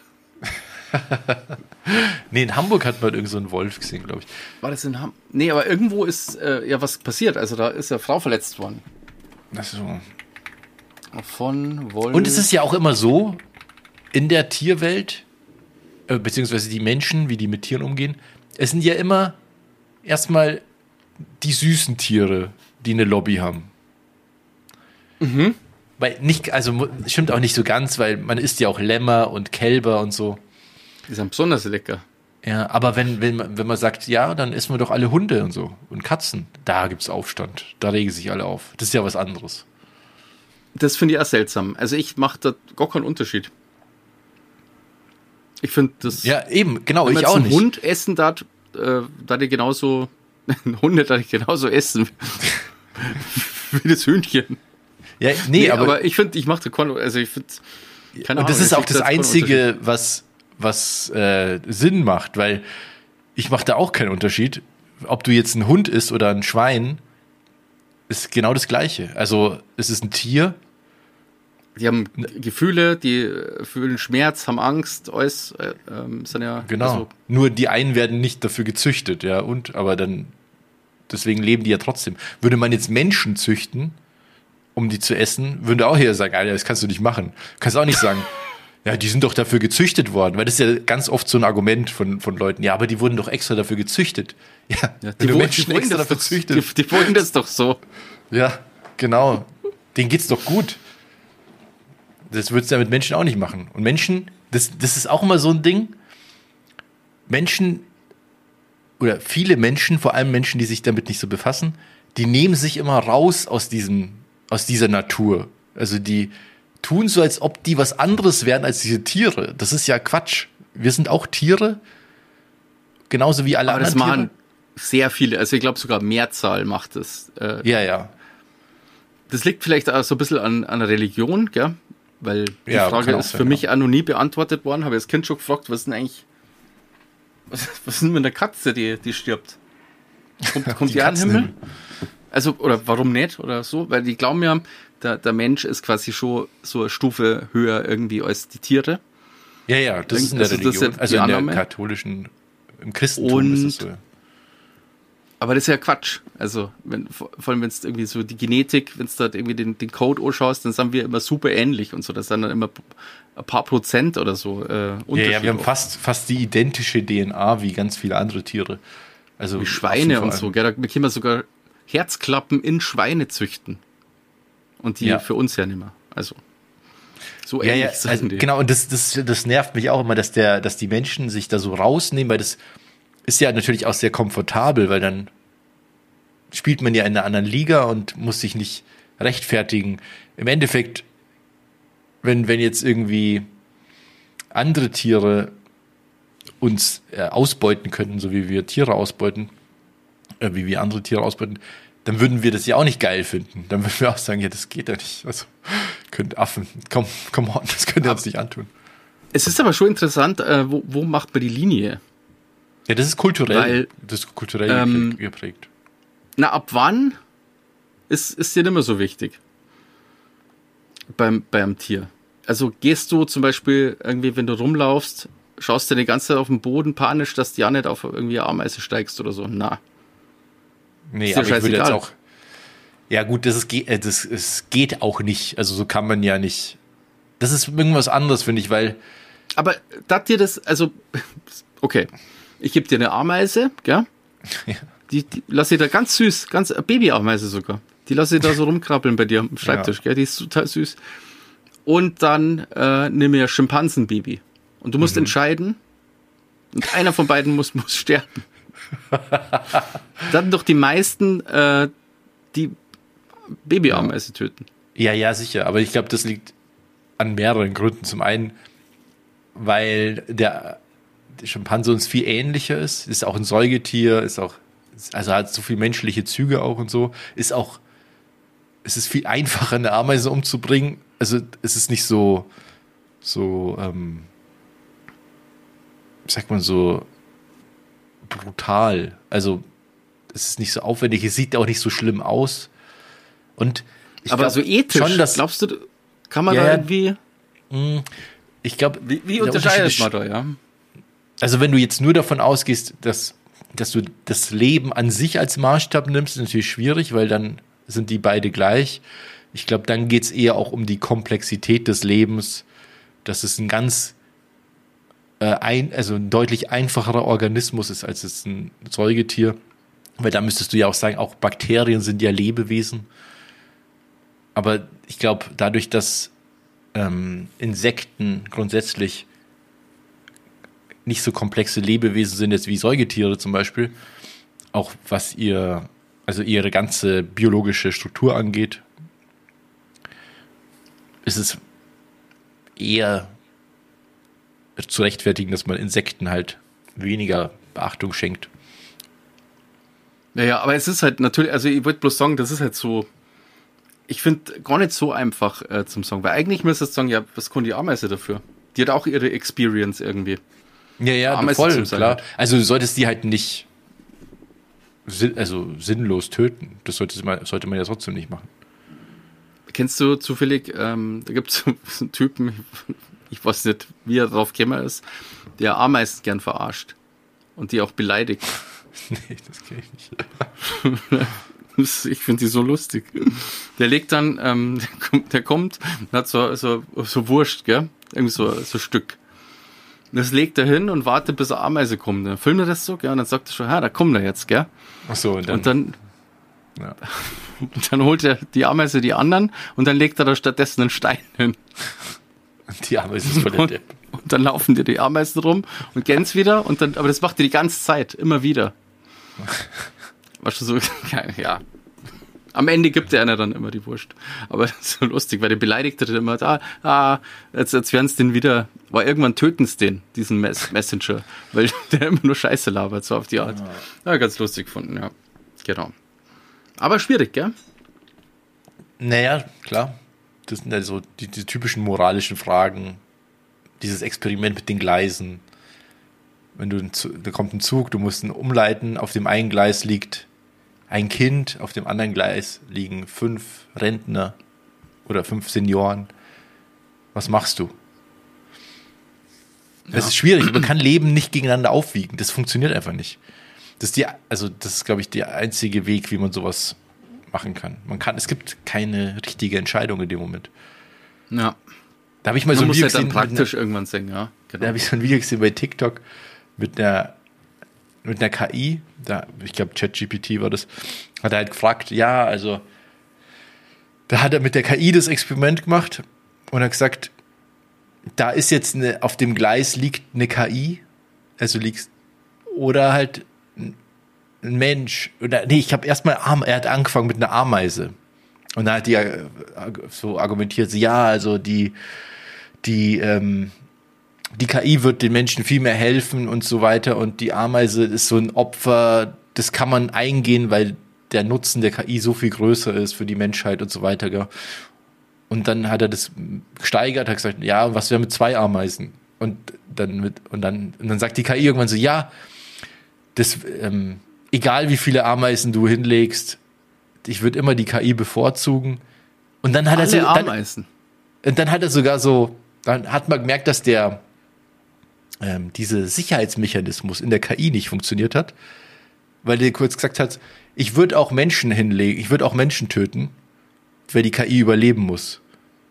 Nee, in Hamburg hat man irgend so einen Wolf gesehen, glaube ich. War das in Hamburg? Nee, aber irgendwo ist äh, ja was passiert. Also da ist eine Frau verletzt worden. Ach so. Von Wolf. Und es ist ja auch immer so, in der Tierwelt, äh, beziehungsweise die Menschen, wie die mit Tieren umgehen, es sind ja immer erstmal die süßen Tiere, die eine Lobby haben. Mhm. Weil nicht, also mu- stimmt auch nicht so ganz, weil man isst ja auch Lämmer und Kälber und so. Die sind besonders lecker. Ja, aber wenn, wenn, man, wenn man sagt, ja, dann essen wir doch alle Hunde und so und Katzen, da gibt's Aufstand. Da regen sich alle auf. Das ist ja was anderes. Das finde ich auch seltsam. Also ich mache da gar keinen Unterschied. Ich finde das... Ja, eben, genau, wenn man ich jetzt auch einen nicht. Hund essen darf, äh, da die genauso... Hunde darf ich genauso essen wie das Hühnchen. Ja, nee, Nee, aber, aber, ich finde, ich mache da keinen... Also ich finde... und das ist auch das Einzige, was, was äh, Sinn macht, weil ich mache da auch keinen Unterschied. Ob du jetzt ein Hund isst oder ein Schwein, ist genau das Gleiche. Also es ist ein Tier. Die haben Gefühle, die äh, fühlen Schmerz, haben Angst, alles äh, ähm, sind ja... Genau. Also, Nur die einen werden nicht dafür gezüchtet, ja, und, aber dann, deswegen leben die ja trotzdem. Würde man jetzt Menschen züchten, um die zu essen, würde auch jeder sagen, Alter, das kannst du nicht machen. Du kannst auch nicht sagen, Ja, die sind doch dafür gezüchtet worden, weil das ist ja ganz oft so ein Argument von, von Leuten. Ja, aber die wurden doch extra dafür gezüchtet. Ja, Ja, wenn die, du wo, Menschen die, wollen extra das dafür doch, züchtet. die, die wollen das doch so. Ja, genau. Denen geht's doch gut. Das würdest du ja mit Menschen auch nicht machen. Und Menschen, das, das ist auch immer so ein Ding. Menschen oder viele Menschen, vor allem Menschen, die sich damit nicht so befassen, die nehmen sich immer raus aus diesem, aus dieser Natur. Also die tun so, als ob die was anderes wären als diese Tiere. Das ist ja Quatsch. Wir sind auch Tiere, genauso wie alle Aber das anderen machen Tiere. sehr viele, also ich glaube sogar Mehrzahl macht das. Äh, Ja, ja. Das liegt vielleicht auch so ein bisschen an, an der Religion, gell? Weil die Ja, Frage kann auch ist sein, für ja. mich auch noch nie beantwortet worden. Habe ich als Kind schon gefragt, was ist denn eigentlich, was, was ist denn mit einer Katze, die, die stirbt? Kommt, kommt Die die, an den Katzen- Himmel? Also, oder warum nicht? Oder so? Weil die glauben ja, der, der Mensch ist quasi schon so eine Stufe höher irgendwie als die Tiere. Ja, ja, das ist in der Also das ist Religion. ja Also die in der Annahme. katholischen, im Christentum Und- ist es so. Aber das ist ja Quatsch. Also, wenn, vor vor allem, wenn es irgendwie so die Genetik, wenn du da irgendwie den, den Code anschaust, dann sind wir immer super ähnlich und so. Das sind dann immer ein paar Prozent oder so äh, Ja, Unterschied. ja, wir haben auch. fast, fast die identische D N A wie ganz viele andere Tiere. Also Wie Schweine Affen und vor so. allem. Gell? Da können wir sogar Herzklappen in Schweine züchten. Und die Ja. für uns ja nicht mehr. Also, so Ja, ähnlich ja, sind also, die. genau, und das, das, das nervt mich auch immer, dass der, dass die Menschen sich da so rausnehmen, weil das ist ja natürlich auch sehr komfortabel, weil dann spielt man ja in einer anderen Liga und muss sich nicht rechtfertigen. Im Endeffekt, wenn, wenn jetzt irgendwie andere Tiere uns äh, ausbeuten könnten, so wie wir Tiere ausbeuten, äh, wie wir andere Tiere ausbeuten, dann würden wir das ja auch nicht geil finden. Dann würden wir auch sagen, ja, das geht ja nicht. Also, könnt Affen, komm, komm on, das könnt ihr uns nicht antun. Es ist aber schon interessant, äh, wo, wo macht man die Linie? Ja, das ist kulturell. Weil, das ist kulturell ähm, geprägt. Na, ab wann ist, ist dir nicht mehr so wichtig? Beim, beim Tier. Also gehst du zum Beispiel irgendwie, wenn du rumlaufst, schaust du die ganze Zeit auf den Boden panisch, dass du ja nicht auf irgendwie eine Ameise steigst oder so? Na. Nee, ist ja aber ich würde jetzt scheißegal. auch. Ja, gut, das, ist, ge- äh, das es geht auch nicht. Also, so kann man ja nicht. Das ist irgendwas anderes, finde ich, weil. Aber da dir das, also, okay, ich gebe dir eine Ameise, gell? Ja. Die, die lasse ich da ganz süß, ganz eine Babyameise sogar. Die lasse ich da so rumkrabbeln bei dir am Schreibtisch, Ja. gell? Die ist total süß. Und dann äh, nimm mir Schimpansenbaby. Und du musst Mhm. entscheiden, und einer von beiden muss, muss sterben. Dann doch die meisten äh, die Babyameise töten. Ja, ja, sicher. Aber ich glaube, das liegt an mehreren Gründen. Zum einen, weil der, der Schimpanse uns viel ähnlicher ist. Ist auch ein Säugetier, ist auch, also hat so viel menschliche Züge auch und so. Ist auch, es ist viel einfacher, eine Ameise umzubringen. Also es ist nicht so, so, ähm, wie sagt man, so brutal. Also es ist nicht so aufwendig, es sieht auch nicht so schlimm aus. Und ich Aber glaub so ethisch, schon, dass, glaubst du, kann man Ja, da ja. irgendwie, ich glaube, wie, wie unterscheidet man da, ja? Also wenn du jetzt nur davon ausgehst, dass, dass du das Leben an sich als Maßstab nimmst, ist natürlich schwierig, weil dann sind die beide gleich. Ich glaube, dann geht es eher auch um die Komplexität des Lebens, dass es ein ganz äh, ein, also ein deutlich einfacherer Organismus ist als es ein Säugetier. Weil da müsstest du ja auch sagen, auch Bakterien sind ja Lebewesen. Aber ich glaube, dadurch, dass ähm, Insekten grundsätzlich nicht so komplexe Lebewesen sind jetzt wie Säugetiere zum Beispiel, auch was ihr, also ihre ganze biologische Struktur angeht, ist es eher zu rechtfertigen, dass man Insekten halt weniger Beachtung schenkt. Ja, ja, aber es ist halt natürlich, also ich wollte bloß sagen, das ist halt so, ich finde gar nicht so einfach äh, zum Sagen, weil eigentlich müsstest du sagen, ja, was kann die Ameise dafür? Die hat auch ihre Experience irgendwie. Ja, ja, Ameise voll, zum Sein. klar. Also du solltest die halt nicht sin also sinnlos töten. Das sollte man, sollte man ja trotzdem nicht machen. Kennst du zufällig, ähm, da gibt es so, so einen Typen, ich weiß nicht, wie er drauf gekommen ist, der Ameisen gern verarscht und die auch beleidigt. Nee, das kenne ich nicht. Ich finde die so lustig. Der legt dann, ähm, der kommt und hat so, so, so Wurst, gell? Irgendwie so, so ein Stück. Das legt er hin und wartet, bis eine Ameise kommt. Dann filmt er das so, gell? Und dann sagt er schon, ha, da kommt er jetzt, gell? Ach so, und dann... Und dann, ja. und dann holt er die Ameise die anderen und dann legt er da stattdessen einen Stein hin. Die Ameise ist voll der Und, Depp. und dann laufen dir die Ameisen rum und Gänse wieder und dann, aber das macht er die ganze Zeit, immer wieder. War schon so, ja. Am Ende gibt der einer dann immer die Wurst. Aber das ist so lustig, weil der beleidigt dann immer, ah, ah, jetzt, jetzt werden es den wieder, weil irgendwann töten es den, diesen Mess Messenger, weil der immer nur Scheiße labert, so auf die Art. Ja, ganz lustig gefunden, ja. Genau. Aber schwierig, gell? Naja, klar. Das sind ja so die, die typischen moralischen Fragen. Dieses Experiment mit den Gleisen. Wenn du, da kommt ein Zug, du musst ihn umleiten, auf dem einen Gleis liegt ein Kind, auf dem anderen Gleis liegen fünf Rentner oder fünf Senioren. Was machst du? Das ja. ist schwierig. Man kann Leben nicht gegeneinander aufwiegen. Das funktioniert einfach nicht. Das ist die, also das ist, glaube ich, der einzige Weg, wie man sowas machen kann. Man kann, es gibt keine richtige Entscheidung in dem Moment. Ja. Da habe ich mal man so ein muss Video ja dann gesehen, praktisch einer, irgendwann singen, ja. Genau. Da habe ich so ein Video gesehen bei TikTok mit einer mit einer K I, da, ich glaube ChatGPT war das, hat er halt gefragt, ja, also da hat er mit der K I das Experiment gemacht und hat gesagt, da ist jetzt eine, auf dem Gleis liegt eine K I, also liegt, oder halt ein Mensch, oder nee, ich habe erstmal, er hat angefangen mit einer Ameise und dann hat die so argumentiert, ja, also die, die, ähm, die K I wird den Menschen viel mehr helfen und so weiter und die Ameise ist so ein Opfer, das kann man eingehen, weil der Nutzen der K I so viel größer ist für die Menschheit und so weiter. Gell? Und dann hat er das gesteigert, hat gesagt, ja, was wäre mit zwei Ameisen? Und dann mit, und dann, und dann sagt die K I irgendwann so, ja, das, ähm, egal wie viele Ameisen du hinlegst, ich würde immer die K I bevorzugen. Und dann hat Alle er so, dann, Ameisen. und dann hat er sogar so, dann hat man gemerkt, dass der ähm, dieser Sicherheitsmechanismus in der K I nicht funktioniert hat, weil der kurz gesagt hat, ich würde auch Menschen hinlegen, ich würde auch Menschen töten, weil die K I überleben muss.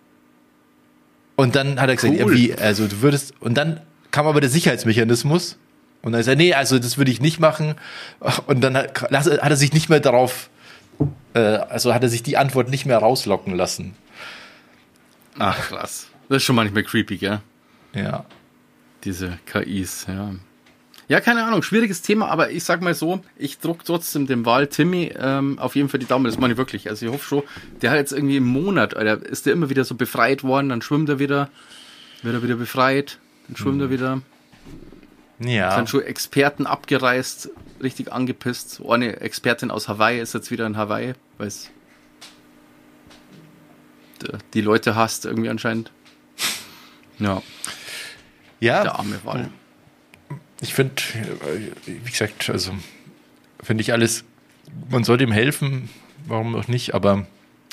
Und dann hat er gesagt, Cool. ja, wie, also du würdest, und dann kam aber der Sicherheitsmechanismus und dann ist er, nee, also das würde ich nicht machen. Und dann hat, hat er sich nicht mehr darauf, äh, also hat er sich die Antwort nicht mehr rauslocken lassen. Ach, krass. Das ist schon manchmal creepy, gell? Ja. Diese K Is, ja. Ja, keine Ahnung, schwieriges Thema, aber ich sag mal so, ich druck trotzdem dem Wahl Timmy ähm, auf jeden Fall die Daumen, das meine ich wirklich. Also ich hoffe schon, der hat jetzt irgendwie im Monat, Alter, ist der immer wieder so befreit worden, dann schwimmt er wieder, wird er wieder befreit, dann schwimmt hm. er wieder. Ja. Dann schon Experten abgereist, richtig angepisst. Eine Expertin aus Hawaii ist jetzt wieder in Hawaii, weil es die Leute hasst irgendwie anscheinend. Ja. Ja. Der arme Wal. Ich finde, wie gesagt, also finde ich alles, man soll dem helfen, warum auch nicht, aber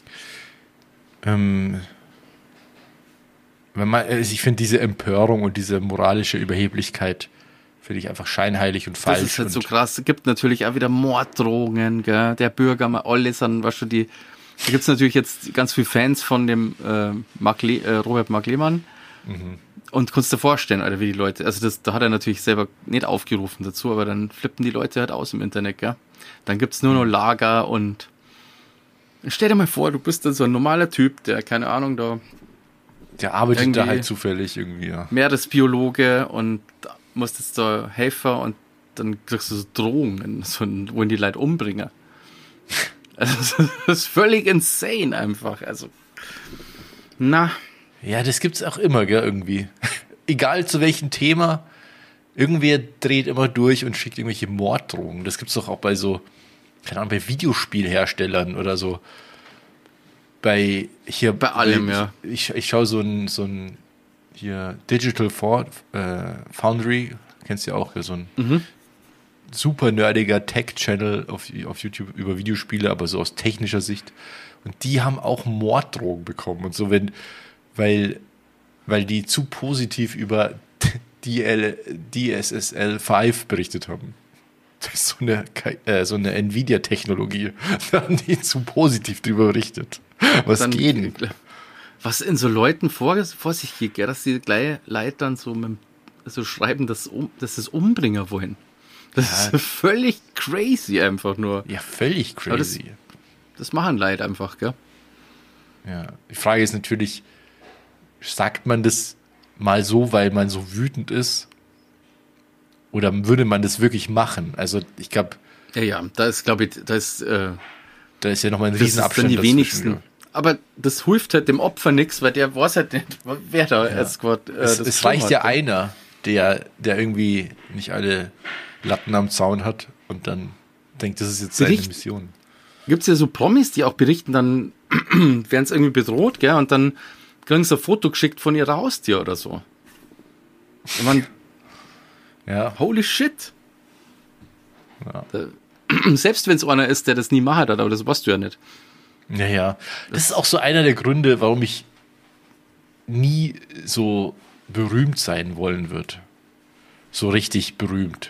ähm, wenn man, also ich finde diese Empörung und diese moralische Überheblichkeit finde ich einfach scheinheilig und falsch. Das ist halt so krass. Es gibt natürlich auch wieder Morddrohungen, gell? Der Bürger, mal alles an, was schon die, da gibt es natürlich jetzt ganz viele Fans von dem äh, Mark Le äh, Robert Mark Lehmann. Mhm. Und kannst dir vorstellen, Alter, wie die Leute, also das, da hat er natürlich selber nicht aufgerufen dazu, aber dann flippen die Leute halt aus im Internet, gell? Dann gibt's nur noch Lager und stell dir mal vor, du bist dann so ein normaler Typ, der, keine Ahnung, da der arbeitet da halt zufällig irgendwie, ja. Meeresbiologe und musst jetzt da Helfer und dann kriegst du so Drohungen, so, wollen die Leute umbringen. Also das ist völlig insane einfach, also na. Ja, das gibt's auch immer, gell, irgendwie. Egal zu welchem Thema, irgendwer dreht immer durch und schickt irgendwelche Morddrohungen. Das gibt's doch auch bei so, keine Ahnung, bei Videospielherstellern oder so. Bei, hier, bei allem, bei, ja. Ich, ich schaue so ein, so ein, hier, Digital For, äh, Foundry, kennst du ja auch, ja, so ein mhm. super nerdiger Tech-Channel auf, auf YouTube über Videospiele, aber so aus technischer Sicht. Und die haben auch Morddrohungen bekommen und so, wenn, weil, weil die zu positiv über D S S L fünf berichtet haben. Das ist so eine, äh, so eine Nvidia-Technologie. Da haben die zu positiv drüber berichtet. Was Dann, geht denn? Was in so Leuten vor, vor sich geht, gell? Dass die gleich Leute dann so, mit, so schreiben, dass, um, dass es Umbringer wollen. Das Ja. ist völlig crazy einfach nur. Ja, völlig crazy. Das, das machen Leute einfach, gell? Ja. Die Frage ist natürlich, sagt man das mal so, weil man so wütend ist? Oder würde man das wirklich machen? Also ich glaube... Ja, ja, da ist, glaube ich, da ist... Äh, Da ist ja nochmal ein das ist Riesenabstand dann die dazwischen, wenigsten. ja. Aber das hilft halt dem Opfer nichts, weil der weiß halt nicht, wer da Ja. jetzt gerade. Äh, Es, das es Sturm reicht hat, ja gell? einer, der, der irgendwie nicht alle Latten am Zaun hat und dann denkt, das ist jetzt seine Bericht- Mission. Gibt es ja so Promis, die auch berichten, dann werden sie irgendwie bedroht, gell? Und dann kriegen sie ein Foto geschickt von ihrer Haustier oder so. Ich mein, Ja, holy shit. Ja. Da, selbst wenn es einer ist, der das nie machen hat, aber das weißt du ja nicht. ja, ja. Das ist auch so einer der Gründe, warum ich nie so berühmt sein wollen würde. So richtig berühmt.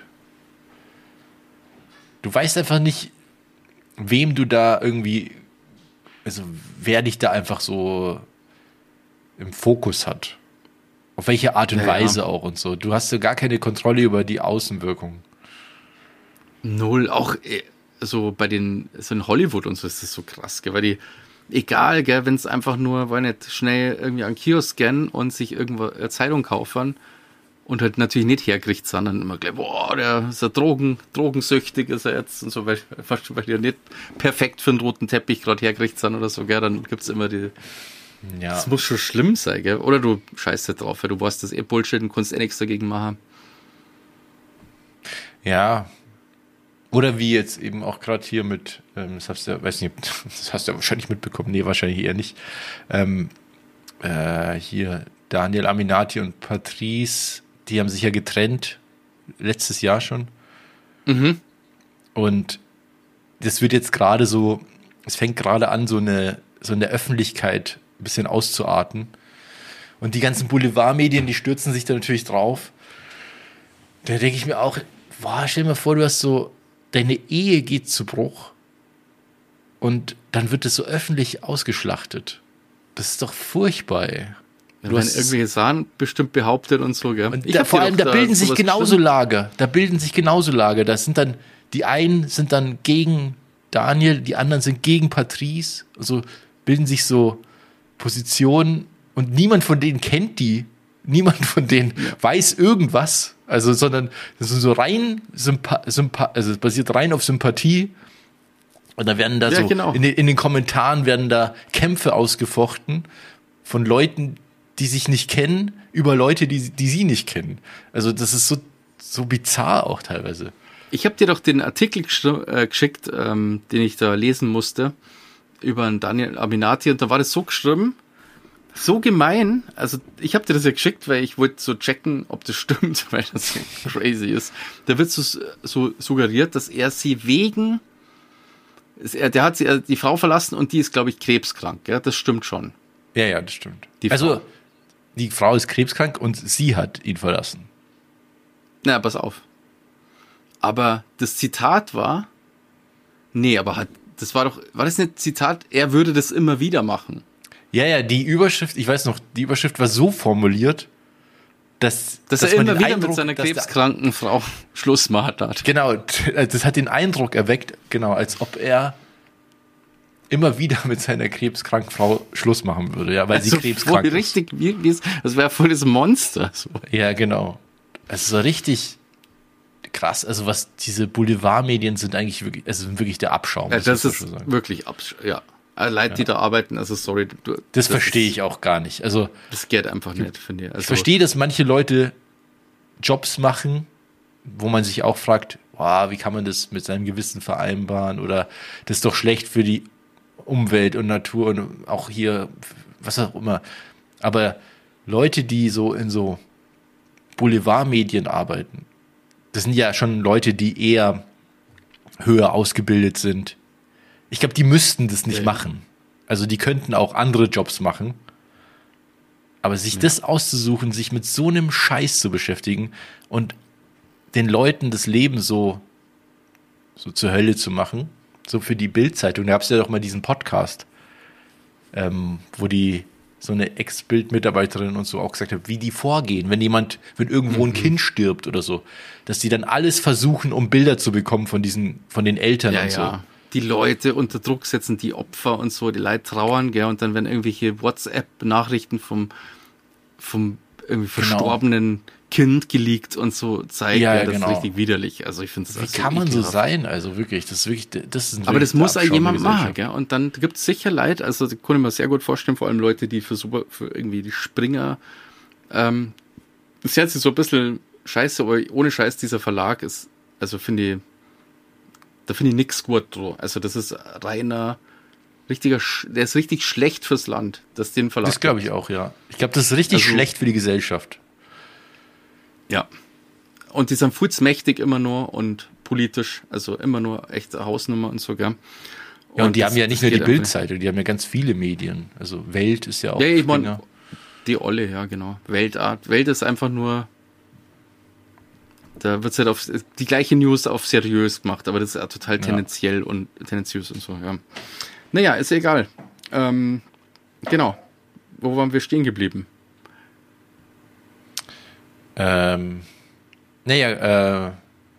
Du weißt einfach nicht, wem du da irgendwie, also wer dich da einfach so im Fokus hat. Auf welche Art und Ja, ja. Weise auch und so. Du hast ja gar keine Kontrolle über die Außenwirkung. Null, auch äh, so bei den, so in Hollywood und so ist das so krass, gell? Weil die, egal, gell, wenn es einfach nur, weil nicht schnell irgendwie an Kiosk scannen und sich irgendwo eine Zeitung kaufen und halt natürlich nicht herkriegt, sondern immer gleich, boah, der ist ja Drogen, drogensüchtig ist er jetzt und so, weil, weil die ja nicht perfekt für einen roten Teppich gerade herkriegt sind oder so, gell, dann gibt's immer die, Ja. das muss schon schlimm sein, gell, oder du scheißt halt drauf, weil du weißt, das ist eh Bullshit und kannst eh nichts dagegen machen. Ja. Oder wie jetzt eben auch gerade hier mit, ähm, das hast du ja, weiß nicht, das hast du ja wahrscheinlich mitbekommen, nee, wahrscheinlich eher nicht. Ähm, äh, hier Daniel Aminati und Patrice, die haben sich ja getrennt, letztes Jahr schon. Mhm. Und das wird jetzt gerade so, es fängt gerade an, so eine, so eine Öffentlichkeit ein bisschen auszuarten. Und die ganzen Boulevardmedien, die stürzen sich da natürlich drauf. Da denke ich mir auch, boah, stell dir mal vor, du hast so, deine Ehe geht zu Bruch und dann wird es so öffentlich ausgeschlachtet. Das ist doch furchtbar, ey. Ja, Du wenn hast- irgendwelche Sachen bestimmt behauptet und so, gell. Und Ich da, hab vor dir allem, doch da bilden sich sowas genauso geschrieben. Lager. Da bilden sich genauso Lager. Das sind dann, die einen sind dann gegen Daniel, die anderen sind gegen Patrice. So bilden sich so Positionen und niemand von denen kennt die. Niemand von denen weiß irgendwas. Also, sondern das sind so rein Sympa Sympa also es basiert rein auf Sympathie. Und da werden da Ja, so, genau. in, den, in den Kommentaren werden da Kämpfe ausgefochten von Leuten, die sich nicht kennen, über Leute, die, die sie nicht kennen. Also das ist so, so bizarr auch teilweise. Ich habe dir doch den Artikel geschri- äh, geschickt, ähm, den ich da lesen musste, über einen Daniel Aminati, und da war das so geschrieben, so gemein. Also ich habe dir das ja geschickt, weil ich wollte so checken, ob das stimmt, weil das so crazy ist. Da wird so, so suggeriert, dass er sie wegen, ist er, der hat sie, äh, die Frau verlassen und die ist, glaube ich, krebskrank. Ja, das stimmt schon. Ja, ja, das stimmt. Die also Frau. die Frau ist krebskrank und sie hat ihn verlassen. Na, pass auf. Aber das Zitat war, nee, aber hat, das war doch, war das nicht Zitat, er würde das immer wieder machen. Ja, ja, die Überschrift, ich weiß noch, die Überschrift war so formuliert, dass, Dass, dass er man immer den wieder Eindruck, mit seiner dass der- krebskranken Frau Schluss gemacht hat. Genau, das hat den Eindruck erweckt, genau, als ob er immer wieder mit seiner krebskranken Frau Schluss machen würde, ja, weil sie Also krebskrank voll ist. richtig, wie, wie es, das wäre voll das Monster. So. Ja, genau. Es ist so richtig krass, also was diese Boulevardmedien sind eigentlich wirklich, es ist wirklich der Abschaum. Ja, muss das man ist schon sagen. wirklich absch ja. Also Leute, die da arbeiten, also sorry. Du, Das verstehe ist- ich auch gar nicht. Also Das geht einfach nicht, finde ich. Also, ich verstehe, dass manche Leute Jobs machen, wo man sich auch fragt, wow, wie kann man das mit seinem Gewissen vereinbaren oder das ist doch schlecht für die Umwelt und Natur und auch hier, was auch immer. Aber Leute, die so in so Boulevardmedien arbeiten, das sind ja schon Leute, die eher höher ausgebildet sind. Ich glaube, die müssten das nicht Ja. machen. Also die könnten auch andere Jobs machen. Aber sich das auszusuchen, sich mit so einem Scheiß zu beschäftigen und den Leuten das Leben so so zur Hölle zu machen. So für die Bild-Zeitung. Da gab es ja doch mal diesen Podcast, ähm, wo die so eine Ex-Bild-Mitarbeiterin und so auch gesagt hat, wie die vorgehen, wenn jemand, wenn irgendwo ein Mhm. Kind stirbt oder so, dass die dann alles versuchen, um Bilder zu bekommen von diesen, von den Eltern Ja, und so. ja. Die Leute unter Druck setzen, die Opfer und so, die Leute trauern, gell, und dann werden irgendwelche WhatsApp-Nachrichten vom, vom irgendwie Genau. verstorbenen Kind geleakt und so zeigen, Ja, ja, das genau. ist richtig widerlich. Also ich finde es Wie kann man so sein? Also wirklich, das ist wirklich, das ist ein Aber das wirklich muss der auch Abschaum jemand der machen, Gesellschaft. gell? Und dann gibt es sicher Leute, also das kann ich mir sehr gut vorstellen, vor allem Leute, die für super, für irgendwie die Springer, ähm, das hört sich so ein bisschen scheiße, aber ohne Scheiß, dieser Verlag ist, also finde ich, da finde ich nix gut dran. Also das ist reiner, richtiger, Sch- der ist richtig schlecht fürs Land, dass den Verlag. Das glaube ich auch, ja. Ich glaube, das ist richtig Also- schlecht für die Gesellschaft. Ja. Und die sind futzmächtig immer nur und politisch, also immer nur echte Hausnummer und so, gell? Ja, und die das- haben ja nicht das nur die geht einfach nicht. Bildzeitung, die haben ja ganz viele Medien. Also Welt ist ja auch Ja, ich Springer. mein, die Olle, ja, genau. Weltart. Welt ist einfach nur, da wird halt auf die gleiche News auf seriös gemacht, aber das ist ja total tendenziell und tendenziös und so, ja. Naja, ist egal. Ähm, genau. Wo waren wir stehen geblieben? Ähm, naja, äh,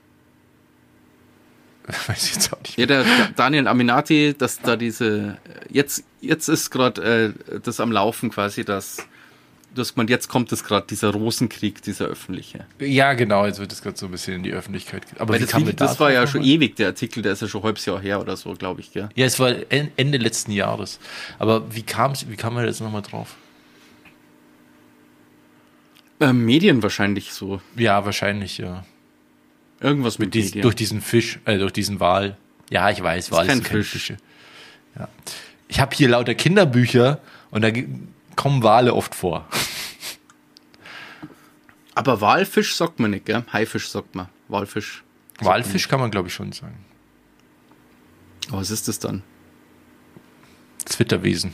weiß ich jetzt auch nicht. Ja, der Daniel Aminati, dass da diese, jetzt, jetzt ist gerade äh, das am Laufen quasi, dass, du hast gemeint, jetzt kommt es gerade, dieser Rosenkrieg, dieser öffentliche. Ja, genau, jetzt wird es gerade so ein bisschen in die Öffentlichkeit. Aber Weil wie das, kam Video, wir da das war ja drauf schon nochmal? ewig, der Artikel, der ist ja schon ein halbes Jahr her oder so, glaube ich, gell? Ja, es war en- Ende letzten Jahres. Aber wie kam wie kam man jetzt nochmal drauf? Ähm, Medien wahrscheinlich so. Ja, wahrscheinlich, ja. Irgendwas mit, Dies, Medien. durch diesen Fisch, äh, durch diesen Wal. Ja, ich weiß, Wal kein sind keine Fisch. Fische. Ja. Ich habe hier lauter Kinderbücher und da ge- kommen Wale oft vor. Aber Walfisch sagt man nicht, gell? Haifisch sagt man. Walfisch. sagt man Walfisch kann man, glaube ich, schon sagen. nicht. Oh, was ist das dann? Zwitterwesen.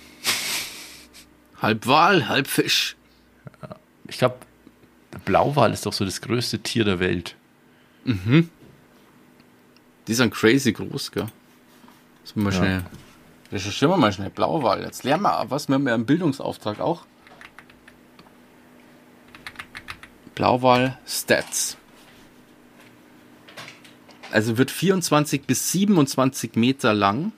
Halb Wal, halb Fisch. Ich glaube, der Blauwal ist doch so das größte Tier der Welt. Die sind crazy groß, gell? Das wir mal Ja. schnell. Recherchieren wir mal schnell. Blauwal. Jetzt lernen wir was. Wir haben ja einen Bildungsauftrag auch. Blauwal Stats. Also wird vierundzwanzig bis siebenundzwanzig Meter lang.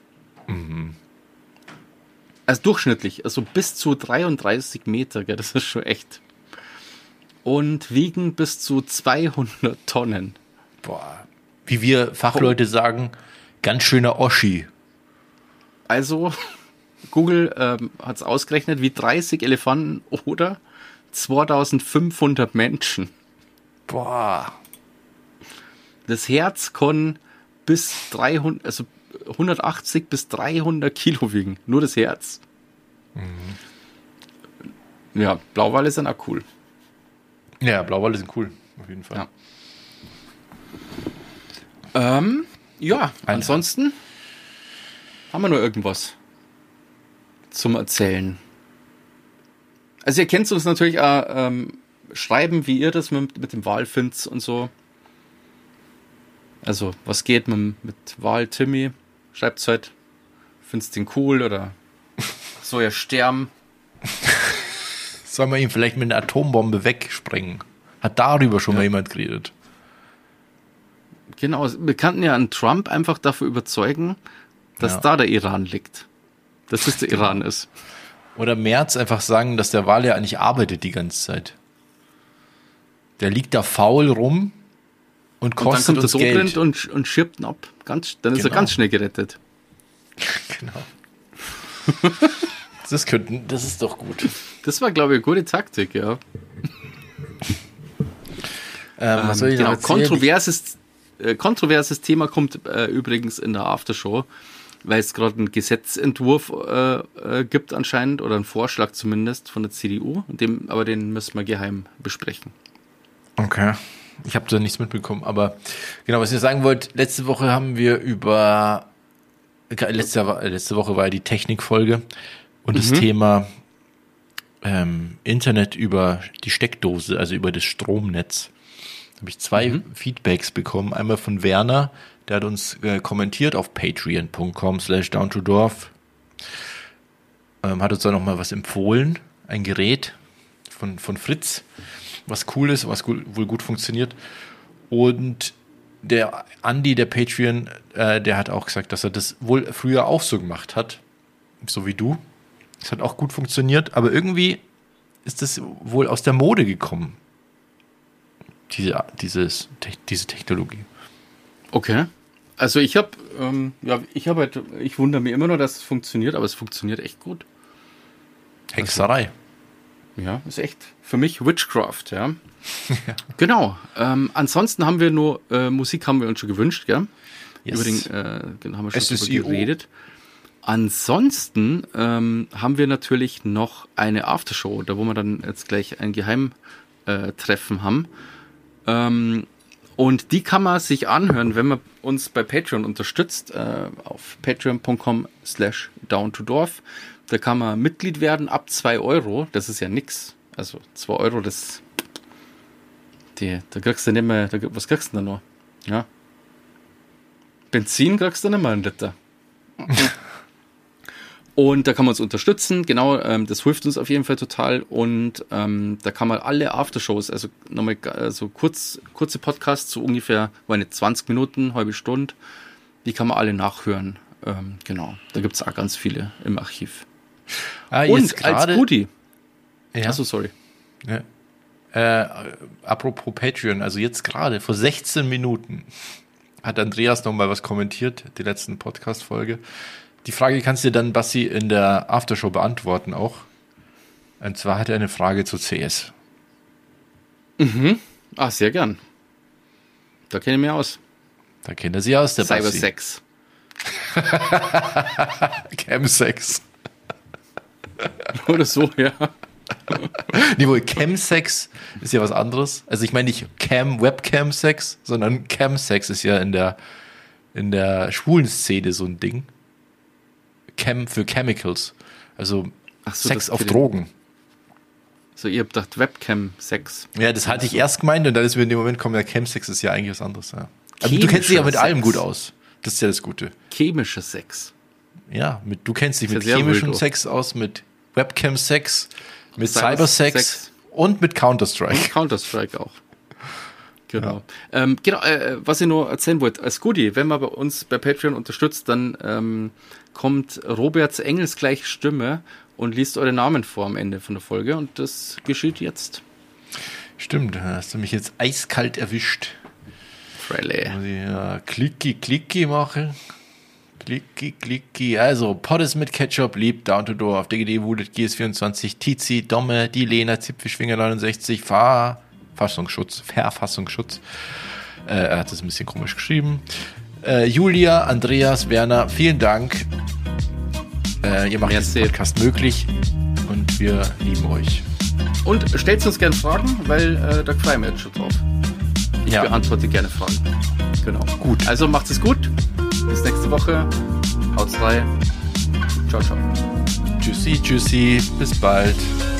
Also durchschnittlich. Also bis zu dreiunddreißig Meter, gell? Das ist schon echt. Und wiegen bis zu zweihundert Tonnen. Boah. Wie wir Fachleute sagen, ganz schöner Oschi. Also, Google ähm, hat es ausgerechnet, wie dreißig Elefanten oder zweitausendfünfhundert Menschen. Boah. Das Herz kann bis dreihundert, also hundertachtzig bis dreihundert Kilo wiegen. Nur das Herz. Ja, Blauwale sind auch cool. Ja, Blauwale sind cool. Auf jeden Fall. Ja. Ähm, ja, Eine. ansonsten haben wir noch irgendwas zum Erzählen. Also ihr kennt uns natürlich auch ähm, schreiben, wie ihr das mit, mit dem Wal findet und so. Also was geht mit, mit Wal Timmy? Schreibt's halt. Findest den cool oder soll er sterben? Sollen wir ihn vielleicht mit einer Atombombe wegsprengen? Hat darüber schon mal jemand geredet. Genau, wir kannten ja einen Trump einfach dafür überzeugen, dass Ja. da der Iran liegt. Dass es der Iran ist. Oder Merz einfach sagen, dass der Wal ja eigentlich arbeitet die ganze Zeit. Der liegt da faul rum und Und dann kostet kommt der uns Sogrind Geld. und, und schirbt ihn ab. Ganz, dann ist er Genau. ganz schnell gerettet. Genau. Das könnten, das ist doch gut. Das war, glaube ich, eine gute Taktik, ja. Ähm, was soll ich noch Genau, erzählen? kontroverses, äh, kontroverses Thema kommt äh, übrigens in der Aftershow, weil es gerade einen Gesetzentwurf äh, äh, gibt anscheinend, oder einen Vorschlag zumindest von der C D U, und dem, aber den müssen wir geheim besprechen. Okay. Ich habe da nichts mitbekommen, aber genau, was ich sagen wollte, letzte Woche haben wir über, letzte, äh, letzte Woche war ja die Technikfolge und das Thema ähm, Internet über die Steckdose, also über das Stromnetz. habe ich zwei Mhm. Feedbacks bekommen. Einmal von Werner, der hat uns äh, kommentiert auf patreon.com slash down to dorf. Ähm, hat uns da nochmal was empfohlen. Ein Gerät von, von Fritz, was cool ist, was cool, wohl gut funktioniert. Und der Andi, der Patreon, äh, der hat auch gesagt, dass er das wohl früher auch so gemacht hat. So wie du. Das hat auch gut funktioniert, aber irgendwie ist das wohl aus der Mode gekommen. Diese, dieses, diese Technologie. Okay. Also ich habe, ähm, ja, ich habe halt, ich wundere mich immer nur, dass es funktioniert, aber es funktioniert echt gut. Hexerei. Ja, ist echt für mich Witchcraft, ja. ja. Genau. Ähm, ansonsten haben wir nur, äh, Musik haben wir uns schon gewünscht, gell? Yes. Über den, äh, den haben wir schon S S I O. drüber geredet. Ansonsten ähm, haben wir natürlich noch eine Aftershow, da wo wir dann jetzt gleich ein Geheimtreffen äh, haben. Ähm, und die kann man sich anhören, wenn man uns bei Patreon unterstützt, äh, auf patreon.com slash down to dorf. Da kann man Mitglied werden ab zwei Euro. Das ist ja nix. Also zwei Euro, das die, da kriegst du nicht mehr, da, was kriegst du denn da noch? Ja. Benzin kriegst du nicht mal einen Liter. Und da kann man uns unterstützen, genau, ähm, das hilft uns auf jeden Fall total und ähm, da kann man alle Aftershows, also nochmal so kurz, kurze Podcasts, so ungefähr, war nicht zwanzig Minuten, halbe Stunde, die kann man alle nachhören, ähm, genau, da gibt's auch ganz viele im Archiv. Ah, und grade, als Goodie, ja. achso, sorry. Ja. Äh, apropos Patreon, also jetzt gerade, vor sechzehn Minuten hat Andreas nochmal was kommentiert, die letzten Podcast-Folge. Die Frage kannst du dir dann, Basti, in der Aftershow beantworten auch. Und zwar hat er eine Frage zu C S. Mhm. Ah, sehr gern. Da kenne ich mich aus. Da kennt er sie aus, der Basti. Cybersex. Chemsex. Oder so, ja. Nee, wohl, Chemsex ist ja was anderes. Also ich meine nicht Cam, Webcam-Sex, sondern Chemsex ist ja in der, in der schwulen Szene so ein Ding. Chem für Chemicals. Also Ach so, Sex das auf für den- Drogen. So, ihr habt gedacht Webcam-Sex. Ja, das hatte ich erst gemeint und dann ist mir in dem Moment gekommen, ja, Chemsex ist ja eigentlich was anderes. Ja. Aber du kennst dich ja mit Chemischer allem Sex. gut aus. Das ist ja das Gute. Chemischer Sex. Ja, mit, du kennst dich Ist ja mit sehr chemischem wildo. Sex aus, mit Webcam-Sex, mit Cyber- Cybersex Sex. und mit Counter-Strike. Und Counter-Strike auch. Genau. Ja. Ähm, genau, äh, was ich nur erzählen wollte, als Goodie, wenn man bei uns bei Patreon unterstützt, dann ähm, kommt Roberts engelsgleiche Stimme und liest eure Namen vor am Ende von der Folge und das geschieht jetzt. Stimmt, da hast du mich jetzt eiskalt erwischt. Frelle. Muss ich ja klicki, klicki machen. Klicki, klicki. Also, Poddes mit Ketchup, lieb, Down to Door, auf D G D, Wudet, G S vierundzwanzig, Tizi, Domme, die Lena, Zipfischfinger neunundsechzig, Fahr, Fassungsschutz, Verfassungsschutz. Äh, er hat das ein bisschen komisch geschrieben. Äh, Julia, Andreas, Werner, vielen Dank. Äh, ihr macht Merci. diesen Podcast möglich und wir lieben euch. Und stellt uns gerne Fragen, weil äh, da freuen wir jetzt schon drauf. Ich Ja. beantworte gerne Fragen. Genau. Gut. Also macht es gut. Bis nächste Woche. Haut's rein. Ciao, ciao. Tschüssi, tschüssi, bis bald.